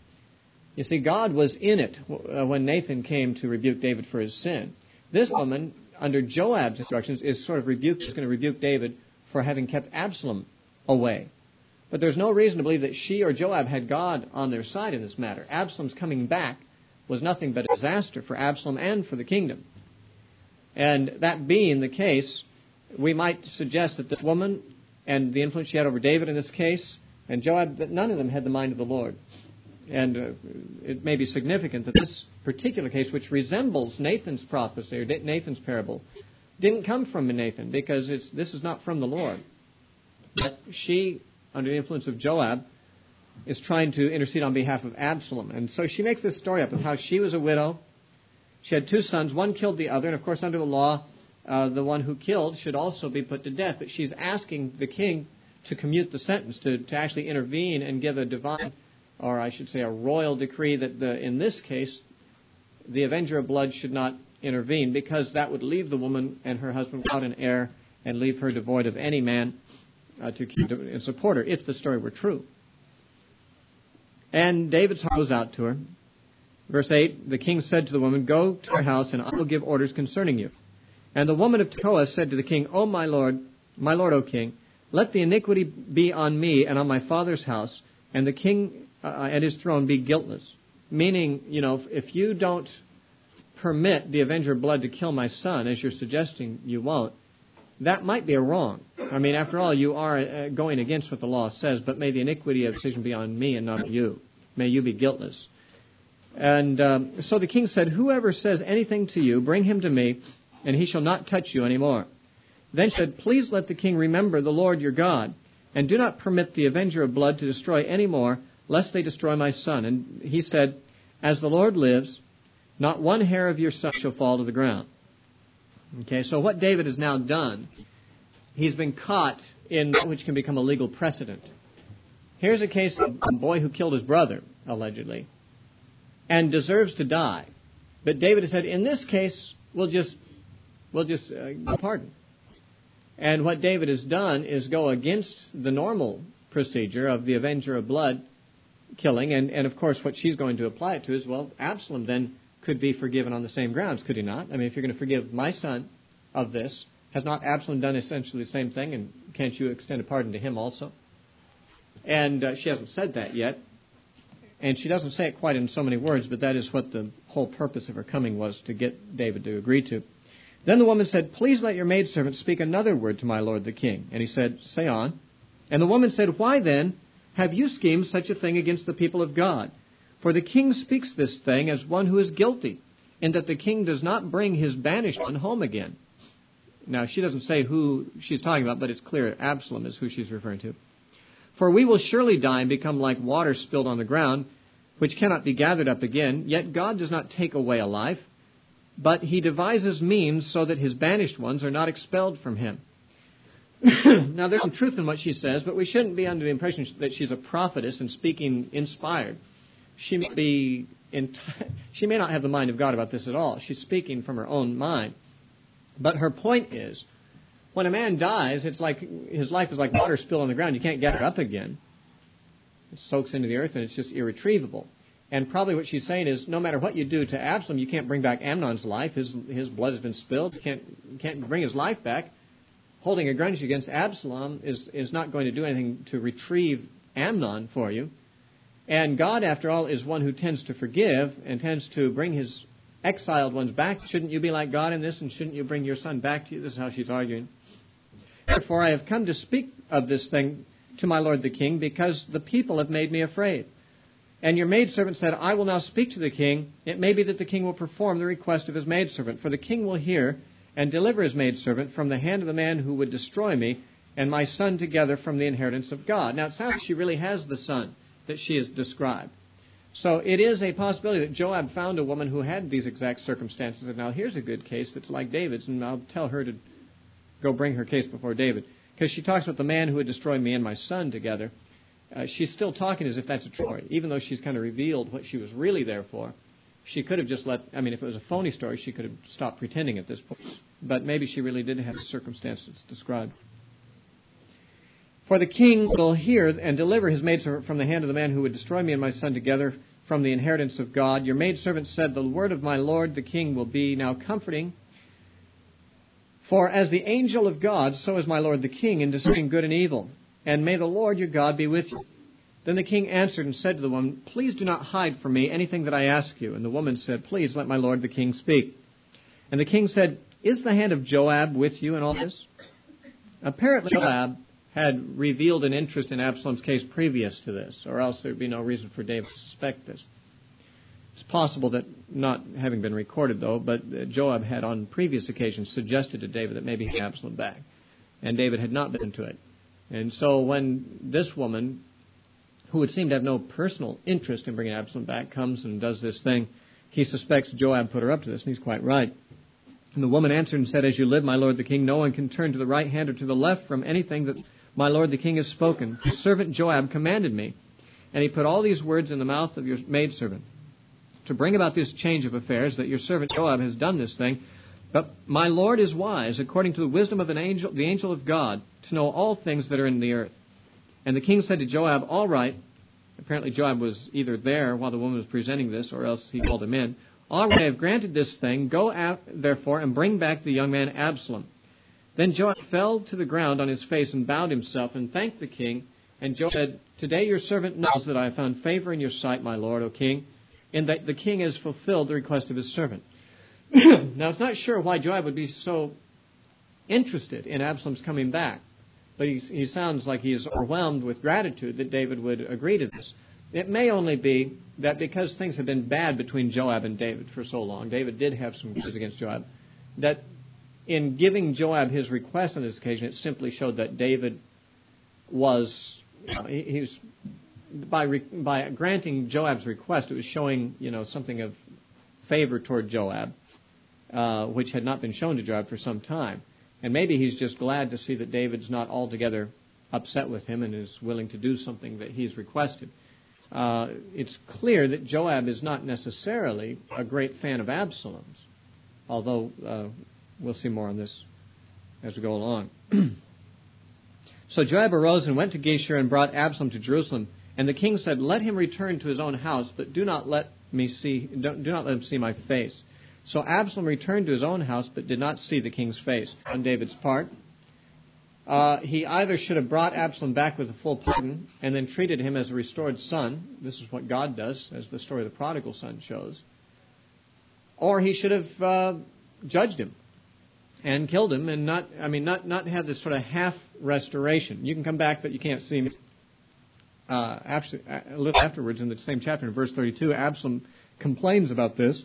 You see, God was in it when Nathan came to rebuke David for his sin. This woman, under Joab's instructions, is sort of rebuked, is going to rebuke David for having kept Absalom away. But there's no reason to believe that she or Joab had God on their side in this matter. Absalom's coming back was nothing but a disaster for Absalom and for the kingdom. And that being the case, we might suggest that this woman and the influence she had over David in this case, and Joab, that none of them had the mind of the Lord. And uh, it may be significant that this particular case, which resembles Nathan's prophecy or Nathan's parable, didn't come from Nathan because it's, this is not from the Lord. But she, under the influence of Joab, is trying to intercede on behalf of Absalom. And so she makes this story up of how she was a widow. She had two sons. One killed the other. And, of course, under the law, uh, the one who killed should also be put to death. But she's asking the king to commute the sentence, to, to actually intervene and give a divine, or I should say a royal decree that the, in this case, the avenger of blood should not intervene, because that would leave the woman and her husband without an heir and leave her devoid of any man uh, to keep and support her if the story were true. And David's heart goes out to her. Verse eight, the king said to the woman, "Go to her house, and I will give orders concerning you." And the woman of Tekoa said to the king, "O my lord, my lord, O king, let the iniquity be on me and on my father's house, and the king uh, and his throne be guiltless." Meaning, you know, if you don't permit the avenger of blood to kill my son, as you're suggesting you won't, that might be a wrong. I mean, after all, you are uh, going against what the law says, but may the iniquity of decision be on me and not on you. May you be guiltless. And um, so the king said, "Whoever says anything to you, bring him to me, and he shall not touch you anymore." Then she said, "Please let the king remember the Lord your God, and do not permit the avenger of blood to destroy any more, lest they destroy my son." And he said, "As the Lord lives, not one hair of your son shall fall to the ground." Okay, so what David has now done, he's been caught in which can become a legal precedent. Here's a case of a boy who killed his brother, allegedly, and deserves to die. But David has said, in this case, we'll just we'll just uh, give pardon. And what David has done is go against the normal procedure of the avenger of blood killing. And, and of course, what she's going to apply it to is, well, Absalom then could be forgiven on the same grounds, could he not? I mean, if you're going to forgive my son of this, has not Absalom done essentially the same thing? And can't you extend a pardon to him also? And uh, she hasn't said that yet. And she doesn't say it quite in so many words, but that is what the whole purpose of her coming was, to get David to agree to. Then the woman said, "Please let your maidservant speak another word to my lord the king." And he said, "Say on." And the woman said, "Why then have you schemed such a thing against the people of God? For the king speaks this thing as one who is guilty, in that the king does not bring his banished one home again." Now, she doesn't say who she's talking about, but it's clear Absalom is who she's referring to. "For we will surely die and become like water spilled on the ground, which cannot be gathered up again. Yet God does not take away a life, but he devises means so that his banished ones are not expelled from him." Now, there's some truth in what she says, but we shouldn't be under the impression that she's a prophetess and speaking inspired. She may be, in, she may not have the mind of God about this at all. She's speaking from her own mind. But her point is, when a man dies, it's like his life is like water spilled on the ground. You can't get it up again. It soaks into the earth, and it's just irretrievable. And probably what she's saying is, no matter what you do to Absalom, you can't bring back Amnon's life. His his blood has been spilled. You can't you can't bring his life back. Holding a grudge against Absalom is is not going to do anything to retrieve Amnon for you. And God, after all, is one who tends to forgive and tends to bring his exiled ones back. Shouldn't you be like God in this, and shouldn't you bring your son back to you? This is how she's arguing. "Therefore, I have come to speak of this thing to my lord the king, because the people have made me afraid. And your maidservant said, I will now speak to the king. It may be that the king will perform the request of his maidservant. For the king will hear and deliver his maidservant from the hand of the man who would destroy me and my son together from the inheritance of God." Now, it sounds like she really has the son that she has described. So it is a possibility that Joab found a woman who had these exact circumstances. And now here's a good case that's like David's, and I'll tell her to go bring her case before David. Because she talks about the man who would destroy me and my son together. Uh, she's still talking as if that's a true story, even though she's kind of revealed what she was really there for. She could have just let, I mean, if it was a phony story, she could have stopped pretending at this point. But maybe she really did have the circumstances described. "For the king will hear and deliver his maidservant from the hand of the man who would destroy me and my son together from the inheritance of God. Your maidservant said, the word of my lord the king will be now comforting. For as the angel of God, so is my lord the king in discerning good and evil. And may the Lord your God be with you." Then the king answered and said to the woman, "Please do not hide from me anything that I ask you." And the woman said, "Please let my lord the king speak." And the king said, "Is the hand of Joab with you in all this?" Apparently Joab had revealed an interest in Absalom's case previous to this, or else there would be no reason for David to suspect this. It's possible that, not having been recorded though, but Joab had on previous occasions suggested to David that maybe he had Absalom back. And David had not been into it. And so when this woman, who would seem to have no personal interest in bringing Absalom back, comes and does this thing, he suspects Joab put her up to this, and he's quite right. And the woman answered and said, "As you live, my lord the king, no one can turn to the right hand or to the left from anything that my lord the king has spoken. His servant Joab commanded me, and he put all these words in the mouth of your maidservant, to bring about this change of affairs, that your servant Joab has done this thing, But my Lord is wise, according to the wisdom of an angel, the angel of God, to know all things that are in the earth. And the king said to Joab, all right. Apparently Joab was either there while the woman was presenting this, or else he called him in. All right, I have granted this thing. Go out, therefore, and bring back the young man Absalom. Then Joab fell to the ground on his face and bowed himself and thanked the king. And Joab said, today your servant knows that I have found favor in your sight, my lord, O king, in that the king has fulfilled the request of his servant. Now, it's not sure why Joab would be so interested in Absalom's coming back, but he, he sounds like he is overwhelmed with gratitude that David would agree to this. It may only be that because things have been bad between Joab and David for so long, David did have some grudges against Joab, that in giving Joab his request on this occasion, it simply showed that David was, you know, he, he was, by, re, by granting Joab's request, it was showing, you know, something of favor toward Joab, uh, which had not been shown to Joab for some time. And maybe he's just glad to see that David's not altogether upset with him and is willing to do something that he's requested. Uh, it's clear that Joab is not necessarily a great fan of Absalom's, although uh, we'll see more on this as we go along. So Joab arose and went to Geshur and brought Absalom to Jerusalem. And the king said, let him return to his own house, but do not let me see, don't, do not let him see my face. So Absalom returned to his own house, but did not see the king's face. On David's part, uh, he either should have brought Absalom back with a full pardon and then treated him as a restored son. This is what God does, as the story of the prodigal son shows. Or he should have uh, judged him and killed him, and not, I mean, not not have this sort of half restoration. You can come back, but you can't see me. Uh, actually, a little afterwards, in the same chapter, in verse thirty-two, Absalom complains about this.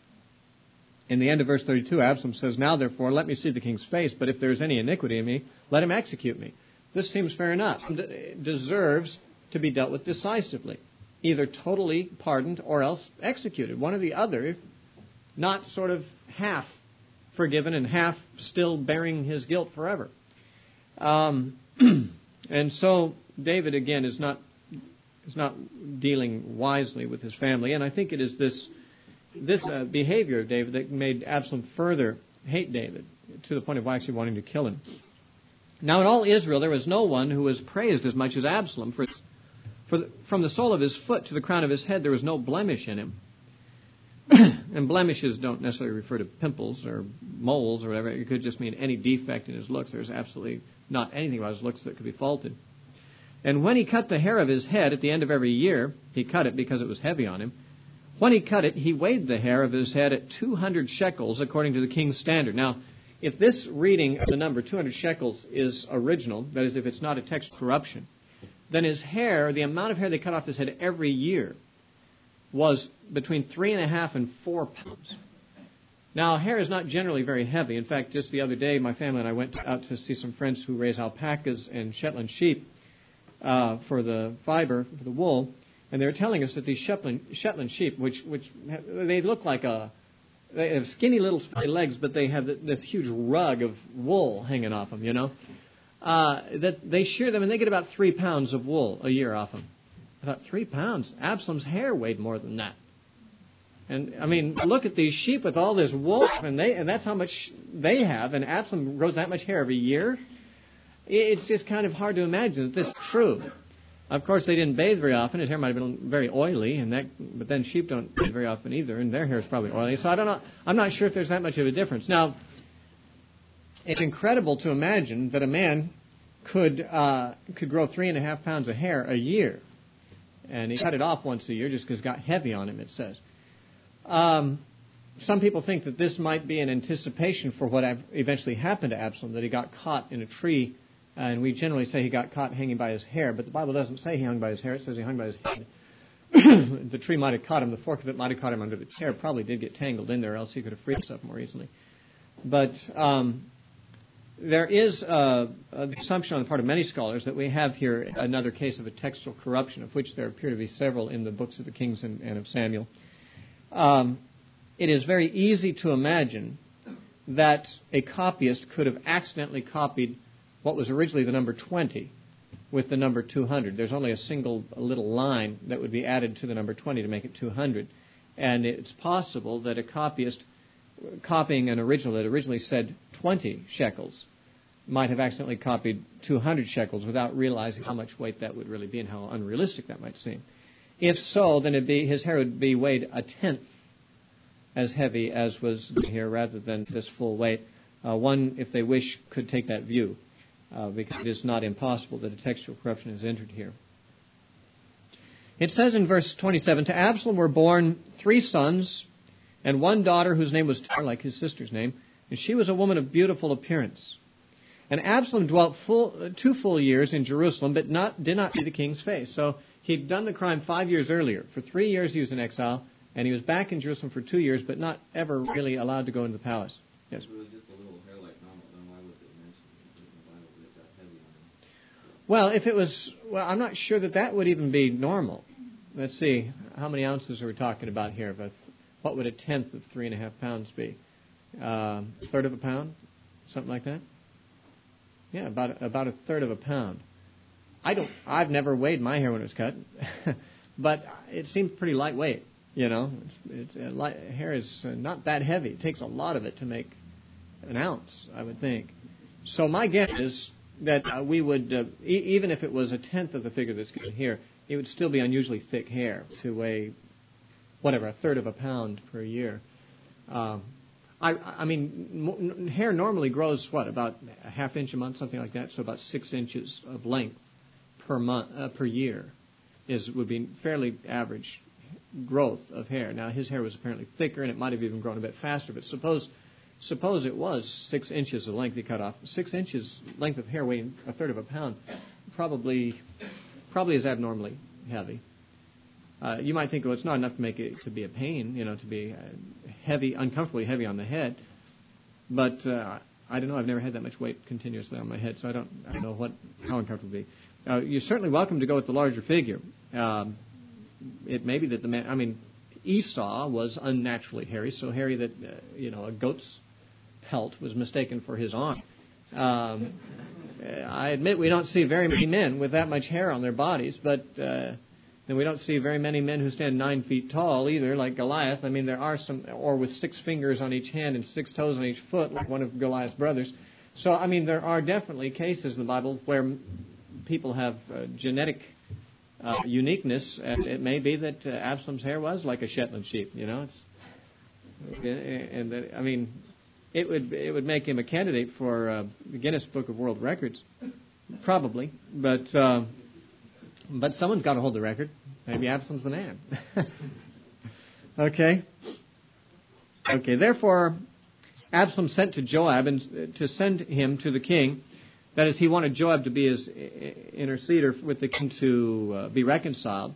In the end of verse thirty-two, Absalom says, now, therefore, let me see the king's face, but if there is any iniquity in me, let him execute me. This seems fair enough. It deserves to be dealt with decisively, either totally pardoned or else executed, one or the other, not sort of half forgiven and half still bearing his guilt forever. Um, and so David, again, is not is not dealing wisely with his family, and I think it is this this uh, behavior of David that made Absalom further hate David to the point of actually wanting to kill him. Now, in all Israel, there was no one who was praised as much as Absalom. For, for the, from the sole of his foot to the crown of his head, there was no blemish in him. And blemishes don't necessarily refer to pimples or moles or whatever. It could just mean any defect in his looks. There's absolutely not anything about his looks that could be faulted. And when he cut the hair of his head at the end of every year, he cut it because it was heavy on him. When he cut it, he weighed the hair of his head at two hundred shekels according to the king's standard. Now, if this reading of the number two hundred shekels is original, that is, if it's not a text corruption, then his hair, the amount of hair they cut off his head every year, was between three and a half and four pounds. Now, hair is not generally very heavy. In fact, just the other day, my family and I went out to see some friends who raise alpacas and Shetland sheep uh, for the fiber, for the wool. And they were telling us that these Shetland, Shetland sheep, which which have, they look like a, they have skinny little legs, but they have this huge rug of wool hanging off them, you know, uh, that they shear them and they get about three pounds of wool a year off them. I thought, three pounds? Absalom's hair weighed more than that. And, I mean, look at these sheep with all this wool, and they and that's how much they have, and Absalom grows that much hair every year. It's just kind of hard to imagine that this is true. Of course, they didn't bathe very often. His hair might have been very oily, and that, but then sheep don't bathe very often either, and their hair is probably oily. So I don't know. I'm not sure if there's that much of a difference. Now, it's incredible to imagine that a man could uh, could grow three and a half pounds of hair a year, and he cut it off once a year just because it got heavy on him, it says. Um, some people think that this might be an anticipation for what eventually happened to Absalom, that he got caught in a tree. And we generally say he got caught hanging by his hair, but the Bible doesn't say he hung by his hair. It says he hung by his head. The tree might have caught him. The fork of it might have caught him under the chair. Probably did get tangled in there, else he could have freed himself more easily. But um, there is uh, the assumption on the part of many scholars that we have here another case of a textual corruption, of which there appear to be several in the books of the Kings and, and of Samuel. Um, it is very easy to imagine that a copyist could have accidentally copied what was originally the number twenty with the number two hundred. There's only a single a little line that would be added to the number twenty to make it two hundred. And it's possible that a copyist copying an original that originally said twenty shekels might have accidentally copied two hundred shekels without realizing how much weight that would really be and how unrealistic that might seem. If so, then it'd be, his hair would be weighed a tenth as heavy as was here rather than this full weight. Uh, one, if they wish, could take that view uh, because it is not impossible that a textual corruption is entered here. It says in verse twenty-seven, to Absalom were born three sons and one daughter whose name was Tamar, like his sister's name, and she was a woman of beautiful appearance. And Absalom dwelt full, two full years in Jerusalem, but not, did not see the king's face. So he'd done the crime five years earlier. For three years he was in exile, and he was back in Jerusalem for two years, but not ever really allowed to go into the palace. Yes? If it was just a little hair like normal, then why was it mentioned in the Bible that it got heavy on him? Well, if it was, well, I'm not sure that that would even be normal. Let's see, how many ounces are we talking about here? But what would a tenth of three and a half pounds be? Uh, a third of a pound? Something like that? Yeah, about about a third of a pound. I don't. I've never weighed my hair when it was cut, but it seems pretty lightweight. You know, it's, it's uh, light, hair is uh, not that heavy. It takes a lot of it to make an ounce, I would think. So my guess is that uh, we would, uh, e- even if it was a tenth of the figure that's given here, it would still be unusually thick hair to weigh, whatever, a third of a pound per year. Um, I, I mean, m- hair normally grows, what, about a half inch a month, something like that, so about six inches of length per month, uh, per year is would be fairly average growth of hair. Now, his hair was apparently thicker, and it might have even grown a bit faster, but suppose suppose it was six inches of length he cut off. Six inches length of hair weighing a third of a pound probably probably is abnormally heavy. Uh, you might think, well, it's not enough to make it to be a pain, you know, to be uh, heavy, uncomfortably heavy on the head. But uh, I don't know. I've never had that much weight continuously on my head, so I don't, I don't know what how uncomfortable it would be. Uh, you're certainly welcome to go with the larger figure. Um, it may be that the man, I mean, Esau was unnaturally hairy, so hairy that, uh, you know, a goat's pelt was mistaken for his arm. Um, I admit we don't see very many men with that much hair on their bodies, but uh, then we don't see very many men who stand nine feet tall either, like Goliath. I mean, there are some, or with six fingers on each hand and six toes on each foot, like one of Goliath's brothers. So, I mean, there are definitely cases in the Bible where people have uh, genetic uh, uniqueness, and it may be that uh, Absalom's hair was like a Shetland sheep. You know, it's and uh, I mean, it would it would make him a candidate for uh, the Guinness Book of World Records, probably. But uh, but someone's got to hold the record. Maybe Absalom's the man. Okay. Okay. Therefore, Absalom sent to Joab and to send him to the king. That is, he wanted Joab to be his interceder with the king to uh, be reconciled.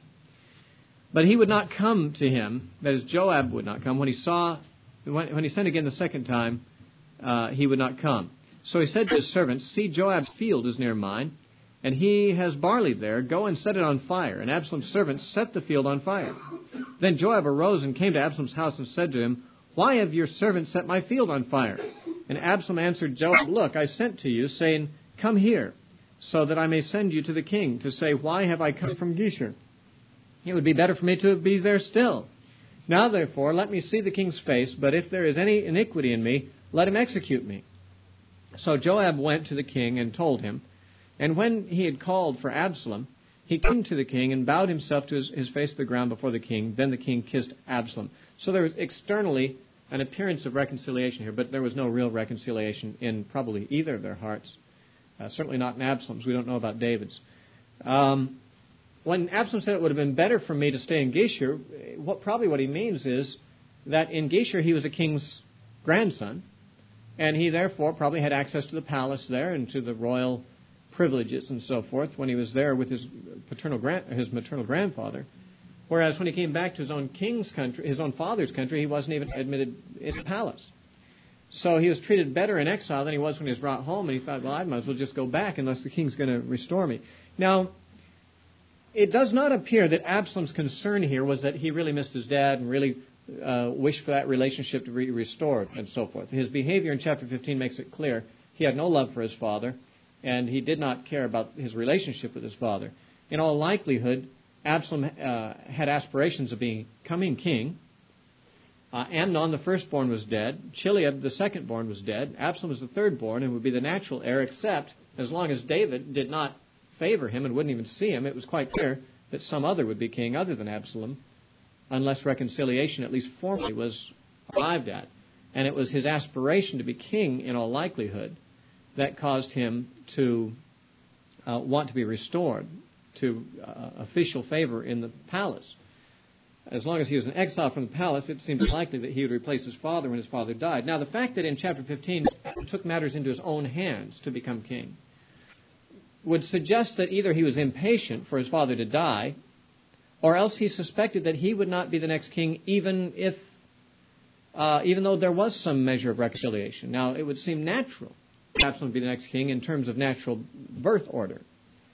But he would not come to him. That is, Joab would not come. When he saw, when, when he sent again the second time, uh, he would not come. So he said to his servants, "See, Joab's field is near mine, and he has barley there. Go and set it on fire." And Absalom's servants set the field on fire. Then Joab arose and came to Absalom's house and said to him, "Why have your servants set my field on fire?" And Absalom answered Joab, "Look, I sent to you, saying, 'Come here, so that I may send you to the king, to say, why have I come from Geshur? It would be better for me to be there still. Now, therefore, let me see the king's face, but if there is any iniquity in me, let him execute me.' So Joab went to the king and told him. And when he had called for Absalom, he came to the king and bowed himself to his, his face to the ground before the king. Then the king kissed Absalom. So there was externally an appearance of reconciliation here, but there was no real reconciliation in probably either of their hearts. Uh, certainly not in Absalom's. We don't know about David's. Um, when Absalom said it would have been better for me to stay in Geshur, what probably what he means is that in Geshur he was a king's grandson, and he therefore probably had access to the palace there and to the royal privileges and so forth when he was there with his paternal grand, his maternal grandfather. Whereas when he came back to his own king's country, his own father's country, he wasn't even admitted in the palace. So he was treated better in exile than he was when he was brought home, and he thought, well, I might as well just go back unless the king's going to restore me. Now, it does not appear that Absalom's concern here was that he really missed his dad and really uh, wished for that relationship to be restored and so forth. His behavior in chapter fifteen makes it clear he had no love for his father, and he did not care about his relationship with his father. In all likelihood, Absalom uh, had aspirations of becoming king, Uh, Amnon, the firstborn, was dead. Chileab, the secondborn, was dead. Absalom was the thirdborn and would be the natural heir, except as long as David did not favor him and wouldn't even see him, it was quite clear that some other would be king other than Absalom, unless reconciliation, at least formally, was arrived at. And it was his aspiration to be king, in all likelihood, that caused him to uh, want to be restored to uh, official favor in the palace. As long as he was in exile from the palace, it seemed likely that he would replace his father when his father died. Now, the fact that in chapter fifteen he took matters into his own hands to become king would suggest that either he was impatient for his father to die, or else he suspected that he would not be the next king, even if, uh, even though there was some measure of reconciliation. Now, it would seem natural that Absalom would be the next king in terms of natural birth order.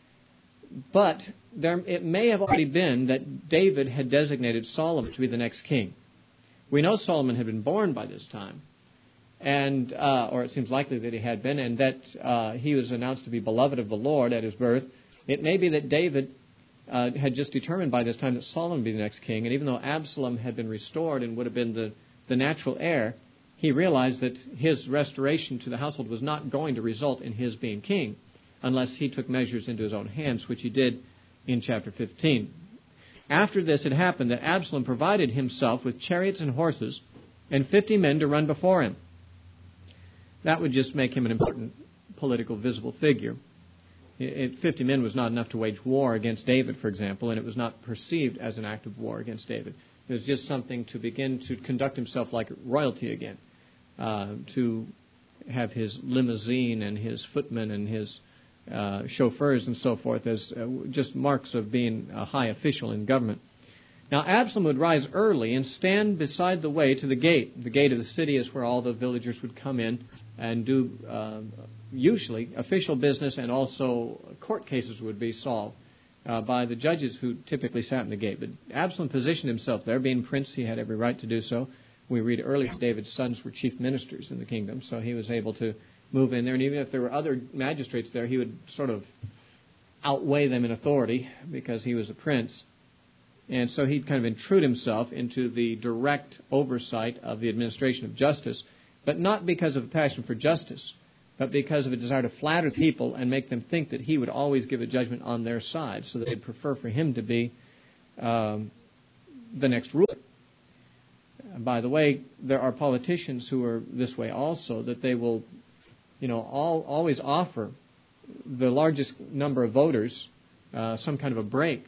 But there, it may have already been that David had designated Solomon to be the next king. We know Solomon had been born by this time, and uh, or it seems likely that he had been, and that uh, he was announced to be beloved of the Lord at his birth. It may be that David uh, had just determined by this time that Solomon would be the next king, and even though Absalom had been restored and would have been the, the natural heir, he realized that his restoration to the household was not going to result in his being king, unless he took measures into his own hands, which he did in chapter fifteen. After this, it happened that Absalom provided himself with chariots and horses and fifty men to run before him. That would just make him an important political, visible figure. It, fifty men was not enough to wage war against David, for example, and it was not perceived as an act of war against David. It was just something to begin to conduct himself like royalty again, uh, to have his limousine and his footmen and his Uh, chauffeurs and so forth as uh, just marks of being a high official in government. Now, Absalom would rise early and stand beside the way to the gate. The gate of the city is where all the villagers would come in and do uh, usually official business, and also court cases would be solved uh, by the judges who typically sat in the gate. But Absalom positioned himself there. Being prince, he had every right to do so. We read earlier David's sons were chief ministers in the kingdom, so he was able to move in there, and even if there were other magistrates there, he would sort of outweigh them in authority because he was a prince. And so he'd kind of intrude himself into the direct oversight of the administration of justice, but not because of a passion for justice, but because of a desire to flatter people and make them think that he would always give a judgment on their side, so that they'd prefer for him to be um, the next ruler. By the way, there are politicians who are this way also, that they will you know, all, always offer the largest number of voters uh, some kind of a break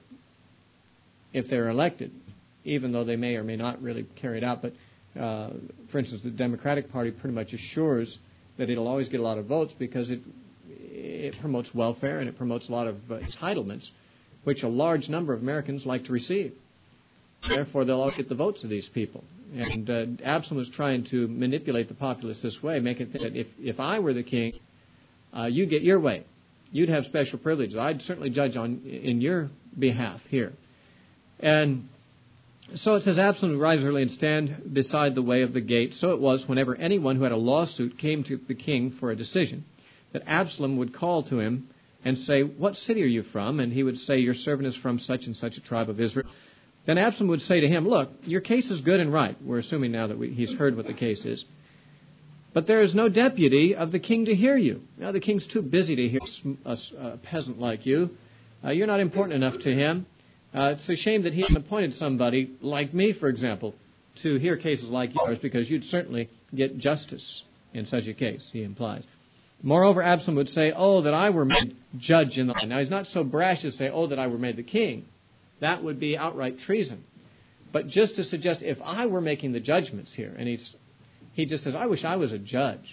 if they're elected, even though they may or may not really carry it out. But, uh, for instance, the Democratic Party pretty much assures that it'll always get a lot of votes because it it promotes welfare and it promotes a lot of uh, entitlements, which a large number of Americans like to receive. Therefore, they'll always get the votes of these people. And uh, Absalom was trying to manipulate the populace this way, make it think that if, if I were the king, uh, you'd get your way. You'd have special privileges. I'd certainly judge on in your behalf here. And so it says, Absalom would rise early and stand beside the way of the gate. So it was whenever anyone who had a lawsuit came to the king for a decision, that Absalom would call to him and say, "What city are you from?" And he would say, "Your servant is from such and such a tribe of Israel." Then Absalom would say to him, "Look, your case is good and right." We're assuming now that we, he's heard what the case is. "But there is no deputy of the king to hear you." Now, the king's too busy to hear a, a peasant like you. Uh, you're not important enough to him. Uh, it's a shame that he hasn't appointed somebody like me, for example, to hear cases like yours, because you'd certainly get justice in such a case, he implies. Moreover, Absalom would say, "Oh, that I were made judge in the land." Now, he's not so brash to say, "Oh, that I were made the king." That would be outright treason. But just to suggest, if I were making the judgments here, and he's, he just says, "I wish I was a judge."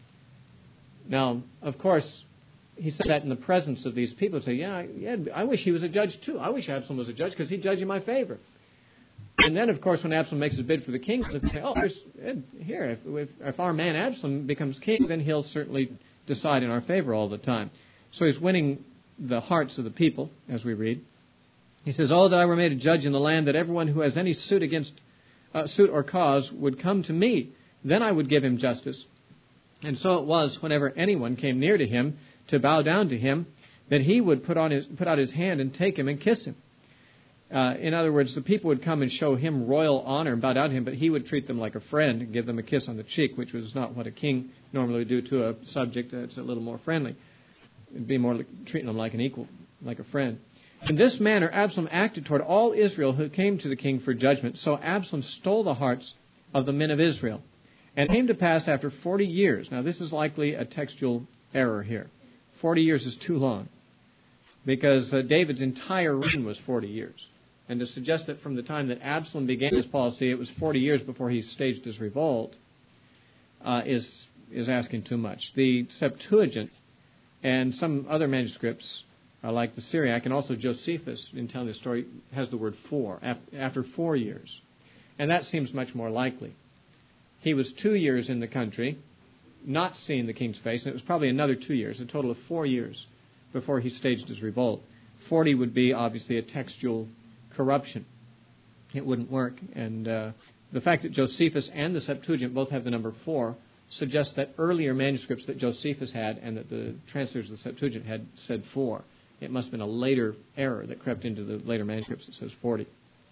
Now, of course, he said that in the presence of these people. Say, yeah, yeah, I wish he was a judge too. I wish Absalom was a judge because he'd judge in my favor. And then, of course, when Absalom makes his bid for the king, they say, "Oh, there's, here, if, if, if our man Absalom becomes king, then he'll certainly decide in our favor all the time." So he's winning the hearts of the people, as we read. He says, "Oh, that I were made a judge in the land, that everyone who has any suit against uh, suit or cause would come to me. Then I would give him justice." And so it was, whenever anyone came near to him to bow down to him, that he would put on his put out his hand and take him and kiss him. Uh, in other words, the people would come and show him royal honor and bow down to him, but he would treat them like a friend and give them a kiss on the cheek, which was not what a king normally would do to a subject that's a little more friendly. It'd be more like treating them like an equal, like a friend. In this manner, Absalom acted toward all Israel who came to the king for judgment. So Absalom stole the hearts of the men of Israel. And it came to pass after forty years. Now, this is likely a textual error here. Forty years is too long, because uh, David's entire reign was forty years. And to suggest that from the time that Absalom began his policy, it was forty years before he staged his revolt, uh, is is asking too much. The Septuagint and some other manuscripts, uh, like the Syriac, and also Josephus, in telling the story, has the word four, after four years. And that seems much more likely. He was two years in the country, not seeing the king's face, and it was probably another two years, a total of four years, before he staged his revolt. Forty would be, obviously, a textual corruption. It wouldn't work. And uh, the fact that Josephus and the Septuagint both have the number four suggests that earlier manuscripts that Josephus had and that the translators of the Septuagint had said four. It must have been a later error that crept into the later manuscripts that says forty.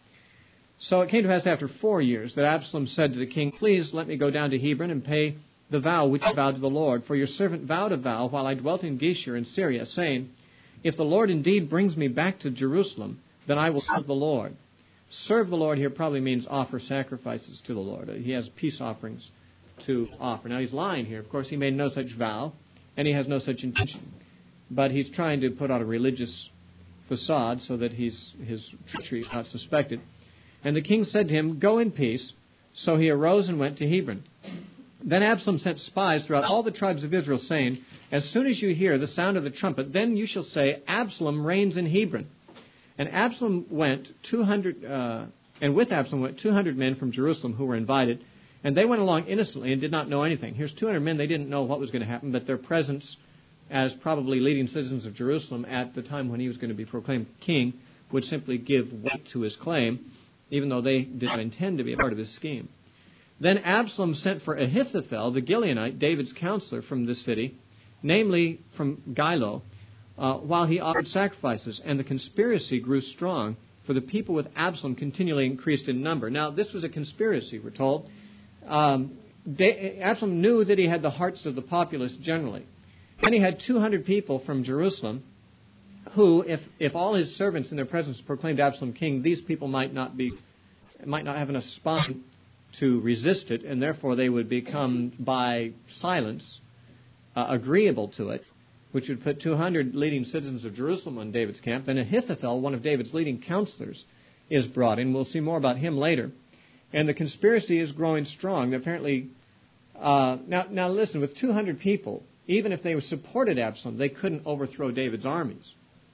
So it came to pass after four years that Absalom said to the king, "Please let me go down to Hebron and pay the vow which I vowed to the Lord. For your servant vowed a vow while I dwelt in Geshur in Syria, saying, if the Lord indeed brings me back to Jerusalem, then I will serve the Lord." Serve the Lord here probably means offer sacrifices to the Lord. He has peace offerings to offer. Now, he's lying here. Of course, he made no such vow, and he has no such intention. But he's trying to put on a religious facade so that he's, his treachery is not suspected. And the king said to him, "Go in peace." So he arose and went to Hebron. Then Absalom sent spies throughout all the tribes of Israel, saying, "As soon as you hear the sound of the trumpet, then you shall say, Absalom reigns in Hebron." And Absalom went two hundred, uh, and with Absalom went two hundred men from Jerusalem who were invited, and they went along innocently and did not know anything. Here's two hundred men. They didn't know what was going to happen, but their presence as probably leading citizens of Jerusalem at the time when he was going to be proclaimed king would simply give weight to his claim, even though they did not intend to be a part of his scheme. Then Absalom sent for Ahithophel, the Gileonite, David's counselor from the city, namely from Gilo, uh, while he offered sacrifices. And the conspiracy grew strong, for the people with Absalom continually increased in number. Now, this was a conspiracy, we're told. Um, da- Absalom knew that he had the hearts of the populace generally. And he had two hundred people from Jerusalem who, if, if all his servants in their presence proclaimed Absalom king, these people might not be, might not have enough spine to resist it, and therefore they would become, by silence, uh, agreeable to it, which would put two hundred leading citizens of Jerusalem on David's camp. Then Ahithophel, one of David's leading counselors, is brought in. We'll see more about him later. And the conspiracy is growing strong. Apparently, uh, now, now listen, with two hundred people, even if they supported Absalom, they couldn't overthrow David's armies.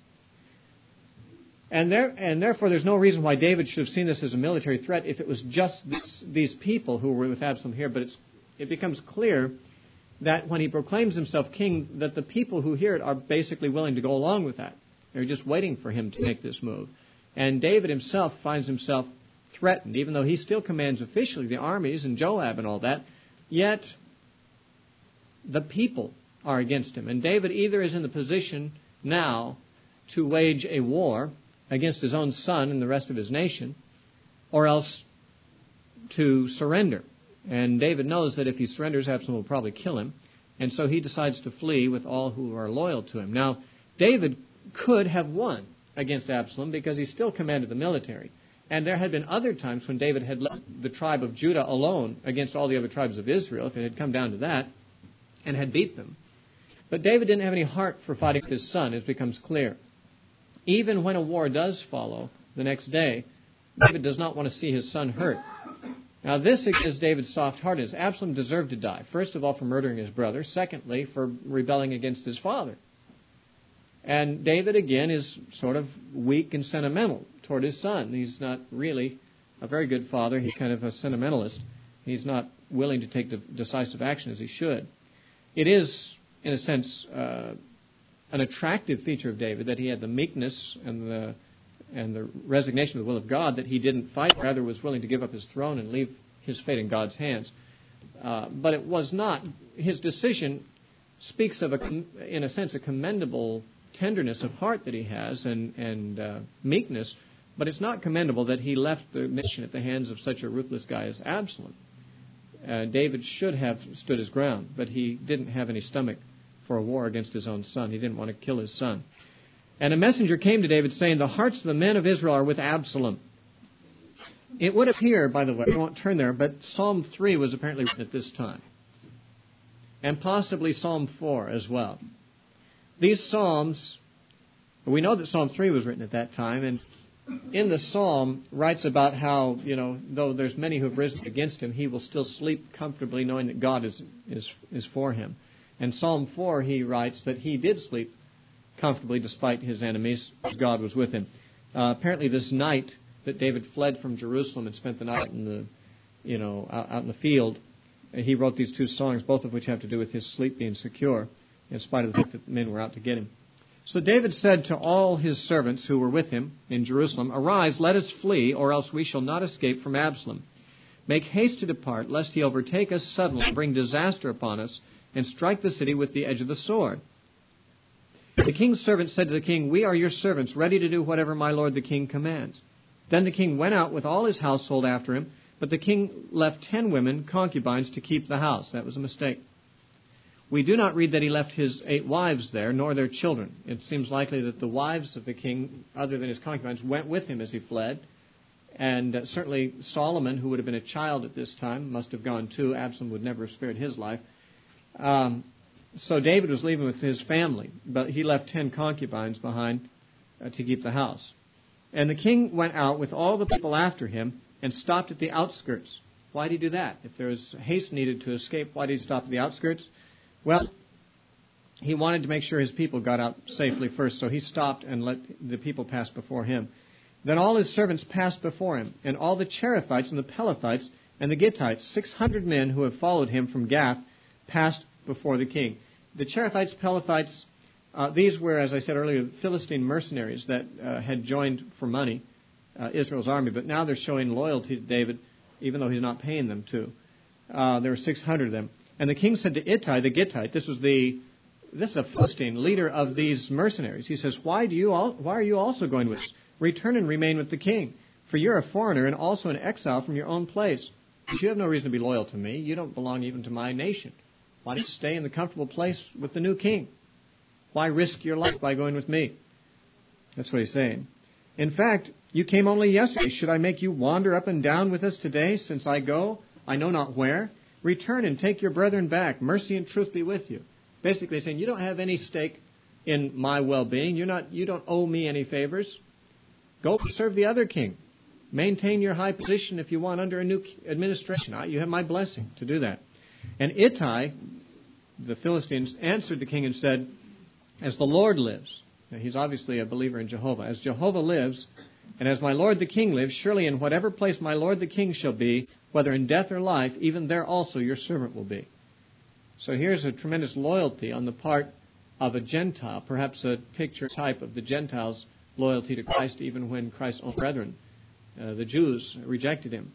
And, there, and therefore, there's no reason why David should have seen this as a military threat if it was just this, these people who were with Absalom here. But it's, it becomes clear that when he proclaims himself king, that the people who hear it are basically willing to go along with that. They're just waiting for him to make this move. And David himself finds himself threatened, even though he still commands officially the armies and Joab and all that. Yet the people are against him. And David either is in the position now to wage a war against his own son and the rest of his nation, or else to surrender. And David knows that if he surrenders, Absalom will probably kill him. And so he decides to flee with all who are loyal to him. Now, David could have won against Absalom because he still commanded the military. And there had been other times when David had left the tribe of Judah alone against all the other tribes of Israel, if it had come down to that, and had beat them. But David didn't have any heart for fighting with his son, as becomes clear. Even when a war does follow the next day, David does not want to see his son hurt. Now, this is David's soft-heartedness. Absalom deserved to die, first of all, for murdering his brother, secondly, for rebelling against his father. And David, again, is sort of weak and sentimental toward his son. He's not really a very good father. He's kind of a sentimentalist. He's not willing to take the decisive action as he should. It is, in a sense, uh, an attractive feature of David that he had the meekness and the and the resignation of the will of God, that he didn't fight, rather was willing to give up his throne and leave his fate in God's hands. Uh, but it was not, his decision speaks of, a, in a sense, a commendable tenderness of heart that he has and, and uh, meekness, But it's not commendable that he left the mission at the hands of such a ruthless guy as Absalom. Uh, David should have stood his ground, but he didn't have any stomach for a war against his own son. He didn't want to kill his son. And a messenger came to David saying, the hearts of the men of Israel are with Absalom. It would appear, by the way, I won't turn there, but Psalm three was apparently written at this time. And possibly Psalm four as well. These Psalms, we know that Psalm three was written at that time, and in the Psalm writes about how, you know, though there's many who have risen against him, he will still sleep comfortably knowing that God is, is, is for him. And Psalm four, he writes that he did sleep comfortably despite his enemies, as God was with him. Uh, apparently this night that David fled from Jerusalem and spent the night in the, you know, out, out in the field, he wrote these two songs, both of which have to do with his sleep being secure, in spite of the fact that men were out to get him. So David said to all his servants who were with him in Jerusalem, arise, let us flee, or else we shall not escape from Absalom. Make haste to depart, lest he overtake us suddenly, and bring disaster upon us, and strike the city with the edge of the sword. The king's servants said to the king, we are your servants, ready to do whatever my lord the king commands. Then the king went out with all his household after him, but the king left ten women, concubines, to keep the house. That was a mistake. We do not read that he left his eight wives there, nor their children. It seems likely that the wives of the king, other than his concubines, went with him as he fled. And uh, certainly Solomon, who would have been a child at this time, must have gone too. Absalom would never have spared his life. Um, so David was leaving with his family, but he left ten concubines behind uh, to keep the house. And the king went out with all the people after him and stopped at the outskirts. Why did he do that? If there was haste needed to escape, why did he stop at the outskirts? Well, he wanted to make sure his people got out safely first, so he stopped and let the people pass before him. Then all his servants passed before him, and all the Cherethites and the Pelethites and the Gittites, six hundred men who have followed him from Gath, passed before the king. The Cherethites, Pelethites, uh, these were, as I said earlier, Philistine mercenaries that uh, had joined for money uh, Israel's army, but now they're showing loyalty to David, even though he's not paying them to. Uh, there were six hundred of them. And the king said to Ittai the Gittite, this was the this is a Philistine leader of these mercenaries. He says, "Why do you all, why are you also going with us? Return and remain with the king, for you're a foreigner and also an exile from your own place. You have no reason to be loyal to me. You don't belong even to my nation. Why don't you stay in the comfortable place with the new king? Why risk your life by going with me?" That's what he's saying. In fact, you came only yesterday. Should I make you wander up and down with us today, since I go, I know not where? Return and take your brethren back. Mercy and truth be with you. Basically saying, you don't have any stake in my well-being. You're not, you don't owe me any favors. Go serve the other king. Maintain your high position if you want under a new administration. You have my blessing to do that. And Ittai, the Philistines, answered the king and said, as the Lord lives. Now, he's obviously a believer in Jehovah. As Jehovah lives, and as my lord the king lives, surely in whatever place my lord the king shall be, whether in death or life, even there also your servant will be. So here's a tremendous loyalty on the part of a Gentile, perhaps a picture type of the Gentiles' loyalty to Christ, even when Christ's own brethren, uh, the Jews, rejected him.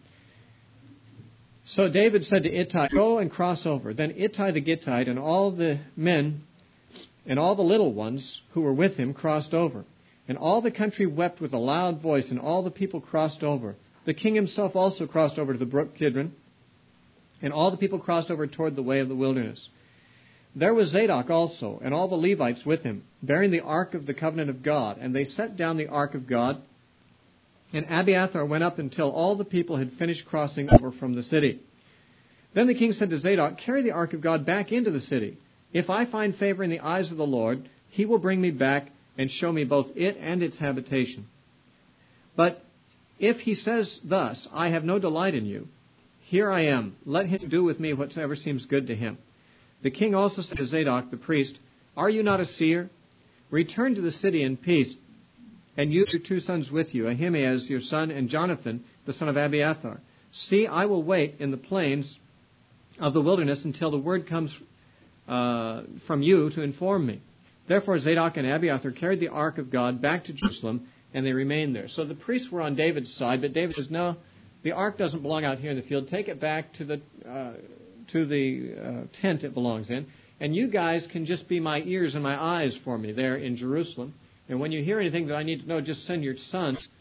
So David said to Ittai, go and cross over. Then Ittai the Gittite and all the men and all the little ones who were with him crossed over. And all the country wept with a loud voice, and all the people crossed over. The king himself also crossed over to the brook Kidron, and all the people crossed over toward the way of the wilderness. There was Zadok also, and all the Levites with him, bearing the ark of the covenant of God. And they set down the ark of God, and Abiathar went up until all the people had finished crossing over from the city. Then the king said to Zadok, carry the ark of God back into the city. If I find favor in the eyes of the Lord, he will bring me back and show me both it and its habitation. But if he says thus, I have no delight in you, here I am, let him do with me whatever seems good to him. The king also said to Zadok the priest, are you not a seer? Return to the city in peace, and you your two sons with you, Ahimaaz your son, and Jonathan the son of Abiathar. See, I will wait in the plains of the wilderness until the word comes uh, from you to inform me. Therefore Zadok and Abiathar carried the ark of God back to Jerusalem, and they remained there. So the priests were on David's side, but David says, no, the ark doesn't belong out here in the field. Take it back to the uh, to the uh, tent it belongs in, and you guys can just be my ears and my eyes for me there in Jerusalem. And when you hear anything that I need to know, just send your sons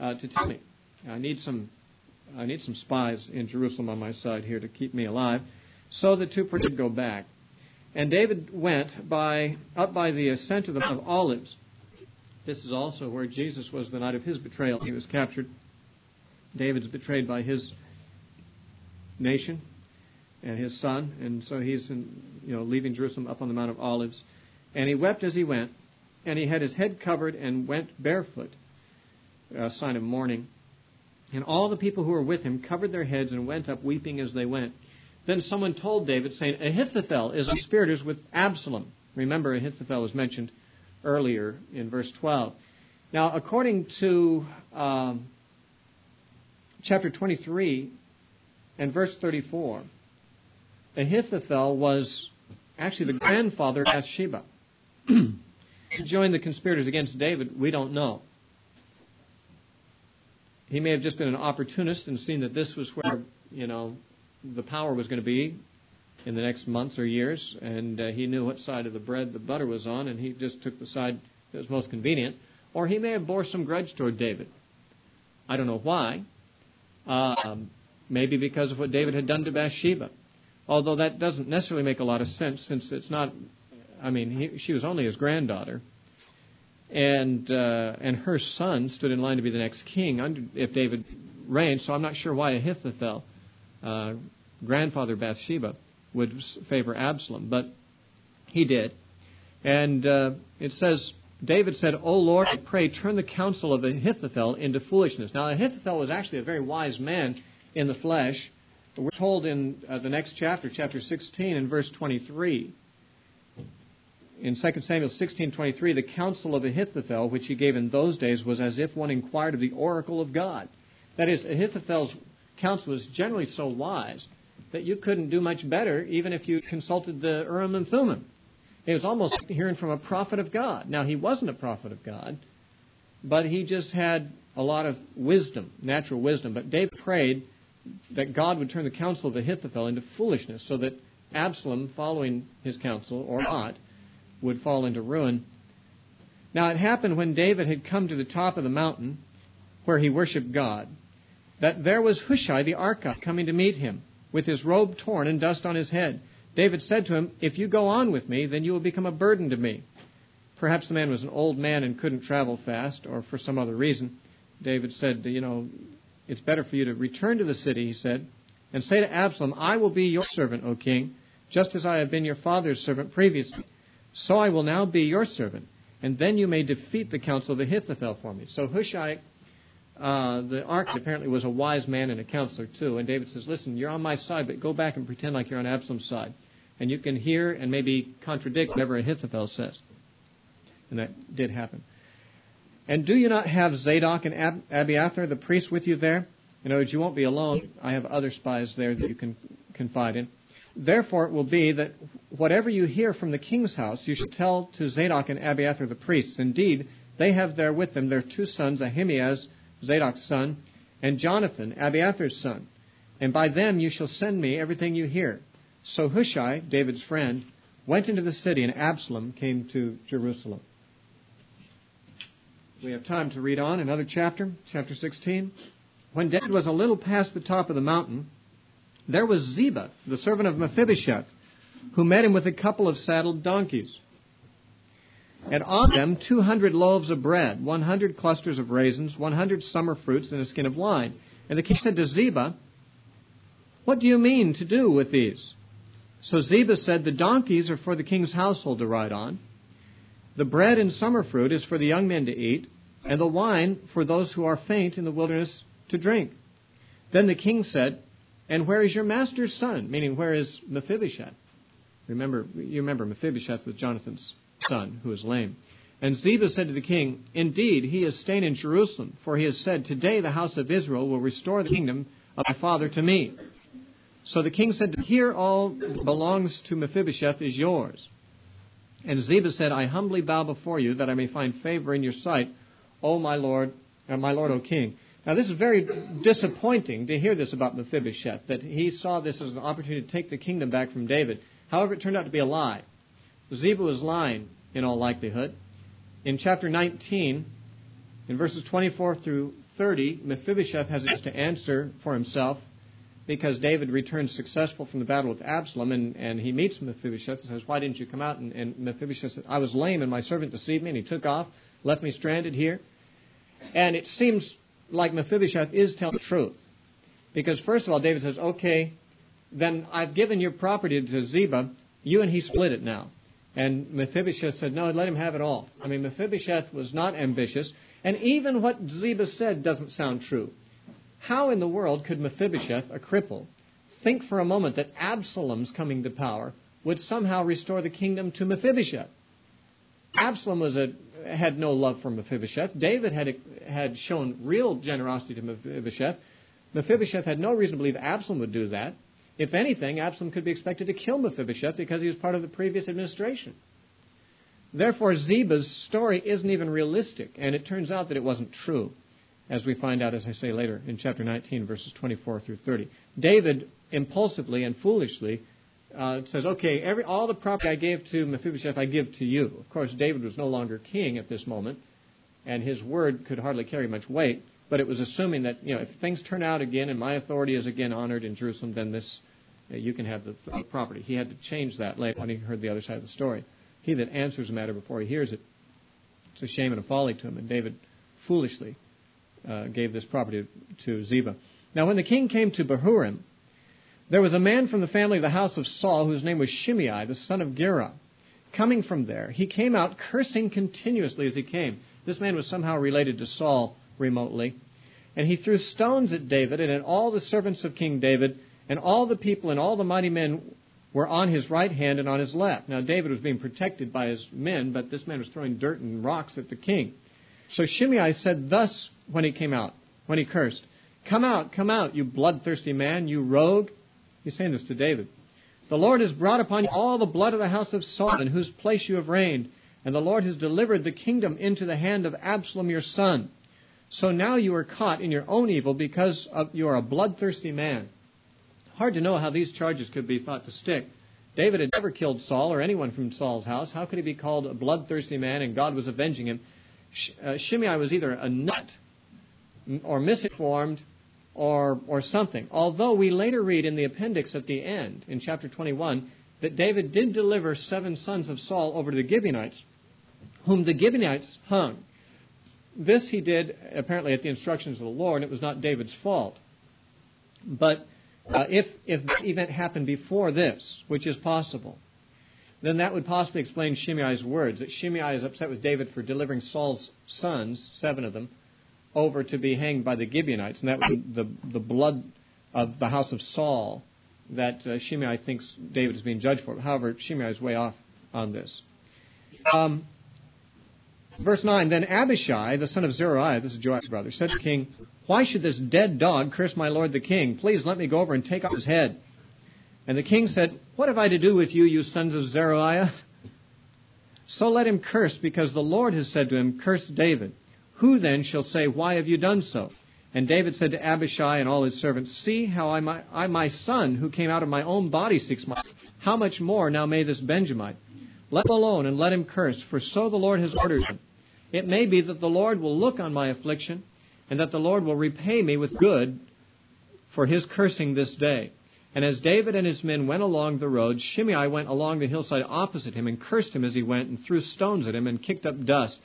uh, to tell me. I need some I need some spies in Jerusalem on my side here to keep me alive. So the two did go back. And David went by up by the ascent of the Mount of Olives. This is also where Jesus was the night of his betrayal. He was captured. David's betrayed by his nation and his son, and so he's in, you know, leaving Jerusalem up on the Mount of Olives. And he wept as he went, and he had his head covered and went barefoot, a sign of mourning. And all the people who were with him covered their heads and went up weeping as they went. Then someone told David, saying, Ahithophel is on conspirators with Absalom. Remember, Ahithophel was mentioned earlier in verse twelve. Now, according to um, chapter twenty-three and verse thirty-four, Ahithophel was actually the grandfather of Bathsheba. He joined the conspirators against David, we don't know. He may have just been an opportunist and seen that this was where, you know, the power was going to be in the next months or years, and uh, he knew what side of the bread the butter was on, and he just took the side that was most convenient. Or he may have bore some grudge toward David. I don't know why. Uh, maybe because of what David had done to Bathsheba. Although that doesn't necessarily make a lot of sense, since it's not, I mean, he, she was only his granddaughter. And uh, and her son stood in line to be the next king under, if David reigned, so I'm not sure why Ahithophel, uh, grandfather Bathsheba, would favor Absalom, but he did. And uh, it says, David said, O Lord, I pray, turn the counsel of Ahithophel into foolishness. Now, Ahithophel was actually a very wise man in the flesh. We're told in uh, the next chapter, chapter sixteen, and verse twenty-three. In Second Samuel sixteen twenty-three, the counsel of Ahithophel, which he gave in those days, was as if one inquired of the oracle of God. That is, Ahithophel's counsel was generally so wise that you couldn't do much better even if you consulted the Urim and Thummim. It was almost like hearing from a prophet of God. Now, he wasn't a prophet of God, but he just had a lot of wisdom, natural wisdom. But David prayed that God would turn the counsel of Ahithophel into foolishness, so that Absalom, following his counsel, or not, would fall into ruin. Now, it happened when David had come to the top of the mountain where he worshipped God, that there was Hushai the Archite coming to meet him, with his robe torn and dust on his head. David said to him, If you go on with me, then you will become a burden to me. Perhaps the man was an old man and couldn't travel fast, or for some other reason. David said, you know, it's better for you to return to the city, he said, and say to Absalom, I will be your servant, O king, just as I have been your father's servant previously. So I will now be your servant, and then you may defeat the counsel of Ahithophel for me. So Hushai, uh, the Archite, apparently was a wise man and a counselor too. And David says, listen, you're on my side, but go back and pretend like you're on Absalom's side. And you can hear and maybe contradict whatever Ahithophel says. And that did happen. And do you not have Zadok and Ab- Abiathar, the priests, with you there? In other words, you won't be alone. I have other spies there that you can confide in. Therefore, it will be that whatever you hear from the king's house, you should tell to Zadok and Abiathar the priests. Indeed, they have there with them their two sons, Ahimaaz, Zadok's son, and Jonathan, Abiathar's son. And by them you shall send me everything you hear. So Hushai, David's friend, went into the city, and Absalom came to Jerusalem. We have time to read on another chapter, chapter sixteen. When David was a little past the top of the mountain, there was Ziba, the servant of Mephibosheth, who met him with a couple of saddled donkeys. And on them two hundred loaves of bread, one hundred clusters of raisins, one hundred summer fruits, and a skin of wine. And the king said to Ziba, What do you mean to do with these? So Ziba said, The donkeys are for the king's household to ride on. The bread and summer fruit is for the young men to eat, and the wine for those who are faint in the wilderness to drink. Then the king said, And where is your master's son? Meaning, where is Mephibosheth? Remember, you remember Mephibosheth was Jonathan's son, who was lame. And Ziba said to the king, Indeed, he is staying in Jerusalem, for he has said, Today the house of Israel will restore the kingdom of my father to me. So the king said, Here all that belongs to Mephibosheth is yours. And Ziba said, I humbly bow before you, that I may find favor in your sight, O my lord, uh, my lord, O king. Now, this is very disappointing to hear this about Mephibosheth, that he saw this as an opportunity to take the kingdom back from David. However, it turned out to be a lie. Ziba was lying, in all likelihood. In chapter nineteen, in verses twenty-four through thirty, Mephibosheth has to answer for himself because David returns successful from the battle with Absalom, and, and he meets Mephibosheth and says, why didn't you come out? And, and Mephibosheth said, I was lame and my servant deceived me, and he took off, left me stranded here. And it seems like Mephibosheth is telling the truth. Because first of all, David says, okay, then I've given your property to Ziba, you and he split it now. And Mephibosheth said, no, let him have it all. I mean, Mephibosheth was not ambitious, and even what Ziba said doesn't sound true. How in the world could Mephibosheth, a cripple, think for a moment that Absalom's coming to power would somehow restore the kingdom to Mephibosheth? Absalom was a, had no love for Mephibosheth. David had, had shown real generosity to Mephibosheth. Mephibosheth had no reason to believe Absalom would do that. If anything, Absalom could be expected to kill Mephibosheth because he was part of the previous administration. Therefore, Ziba's story isn't even realistic, and it turns out that it wasn't true, as we find out, as I say later, in chapter nineteen, verses twenty-four through thirty. David impulsively and foolishly uh, says, okay, every, all the property I gave to Mephibosheth, I give to you. Of course, David was no longer king at this moment, and his word could hardly carry much weight. But it was assuming that, you know, if things turn out again and my authority is again honored in Jerusalem, then this, uh, you can have the th- property. He had to change that later when he heard the other side of the story. He that answers a matter before he hears it, it's a shame and a folly to him. And David foolishly uh, gave this property to Ziba. Now, when the king came to Bahurim, there was a man from the family of the house of Saul whose name was Shimei, the son of Gera. Coming from there, he came out cursing continuously as he came. This man was somehow related to Saul remotely. And he threw stones at David and at all the servants of King David, and all the people and all the mighty men were on his right hand and on his left. Now, David was being protected by his men, but this man was throwing dirt and rocks at the king. So Shimei said thus when he came out, when he cursed, come out, come out, you bloodthirsty man, you rogue. He's saying this to David. The Lord has brought upon you all the blood of the house of Saul, in whose place you have reigned, and the Lord has delivered the kingdom into the hand of Absalom your son. So now you are caught in your own evil because of, you are a bloodthirsty man. Hard to know how these charges could be thought to stick. David had never killed Saul or anyone from Saul's house. How could he be called a bloodthirsty man and God was avenging him? Uh, Shimei was either a nut or misinformed or, or something. Although we later read in the appendix at the end, in chapter twenty-one, that David did deliver seven sons of Saul over to the Gibeonites, whom the Gibeonites hung. This he did apparently at the instructions of the Lord, and it was not David's fault. But uh, if if this event happened before this, which is possible, then that would possibly explain Shimei's words, that Shimei is upset with David for delivering Saul's sons, seven of them, over to be hanged by the Gibeonites, and that was the, the blood of the house of Saul that uh, Shimei thinks David is being judged for. However, Shimei is way off on this. Um... Verse nine, then Abishai, the son of Zeruiah, this is Joab's brother, said to the king, why should this dead dog curse my lord the king? Please let me go over and take off his head. And the king said, what have I to do with you, you sons of Zeruiah? So let him curse, because the Lord has said to him, curse David. Who then shall say, why have you done so? And David said to Abishai and all his servants, see how I my, I, my son, who came out of my own body six months, how much more now may this Benjamite? Let him alone and let him curse, for so the Lord has ordered him. It may be that the Lord will look on my affliction, and that the Lord will repay me with good for his cursing this day. And as David and his men went along the road, Shimei went along the hillside opposite him and cursed him as he went, and threw stones at him and kicked up dust.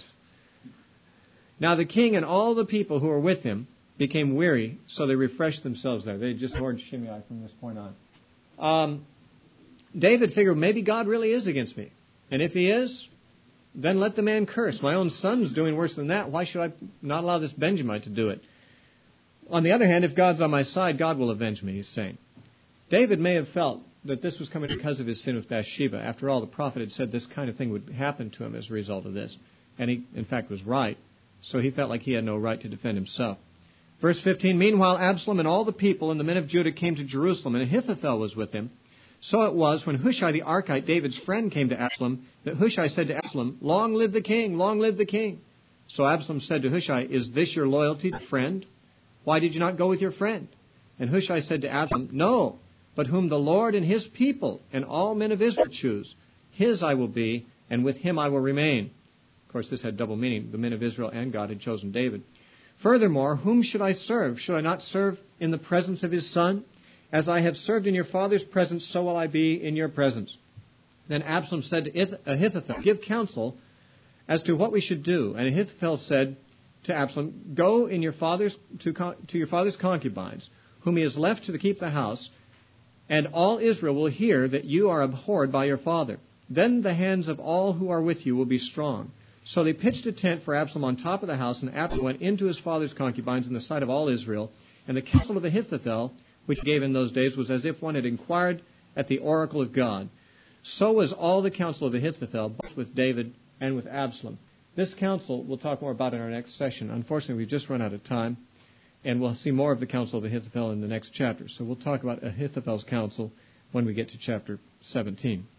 Now the king and all the people who were with him became weary, so they refreshed themselves there. They just ignored Shimei from this point on. Um, David figured, maybe God really is against me. And if he is, then let the man curse. My own son's doing worse than that. Why should I not allow this Benjamite to do it? On the other hand, if God's on my side, God will avenge me, he's saying. David may have felt that this was coming because of his sin with Bathsheba. After all, the prophet had said this kind of thing would happen to him as a result of this. And he, in fact, was right. So he felt like he had no right to defend himself. Verse fifteen, meanwhile, Absalom and all the people and the men of Judah came to Jerusalem, and Ahithophel was with him. So it was, when Hushai the Archite, David's friend, came to Absalom, that Hushai said to Absalom, long live the king, long live the king. So Absalom said to Hushai, is this your loyalty, friend? Why did you not go with your friend? And Hushai said to Absalom, no, but whom the Lord and his people and all men of Israel choose, his I will be, and with him I will remain. Of course, this had double meaning. The men of Israel and God had chosen David. Furthermore, whom should I serve? Should I not serve in the presence of his son? As I have served in your father's presence, so will I be in your presence. Then Absalom said to Ahithophel, give counsel as to what we should do. And Ahithophel said to Absalom, go in your father's to, to your father's concubines, whom he has left to keep the house, and all Israel will hear that you are abhorred by your father. Then the hands of all who are with you will be strong. So they pitched a tent for Absalom on top of the house, and Absalom went into his father's concubines in the sight of all Israel. And the counsel of Ahithophel, which he gave in those days, was as if one had inquired at the oracle of God. So was all the counsel of Ahithophel, both with David and with Absalom. This counsel we'll talk more about in our next session. Unfortunately, we've just run out of time, and we'll see more of the counsel of Ahithophel in the next chapter. So we'll talk about Ahithophel's counsel when we get to chapter seventeen.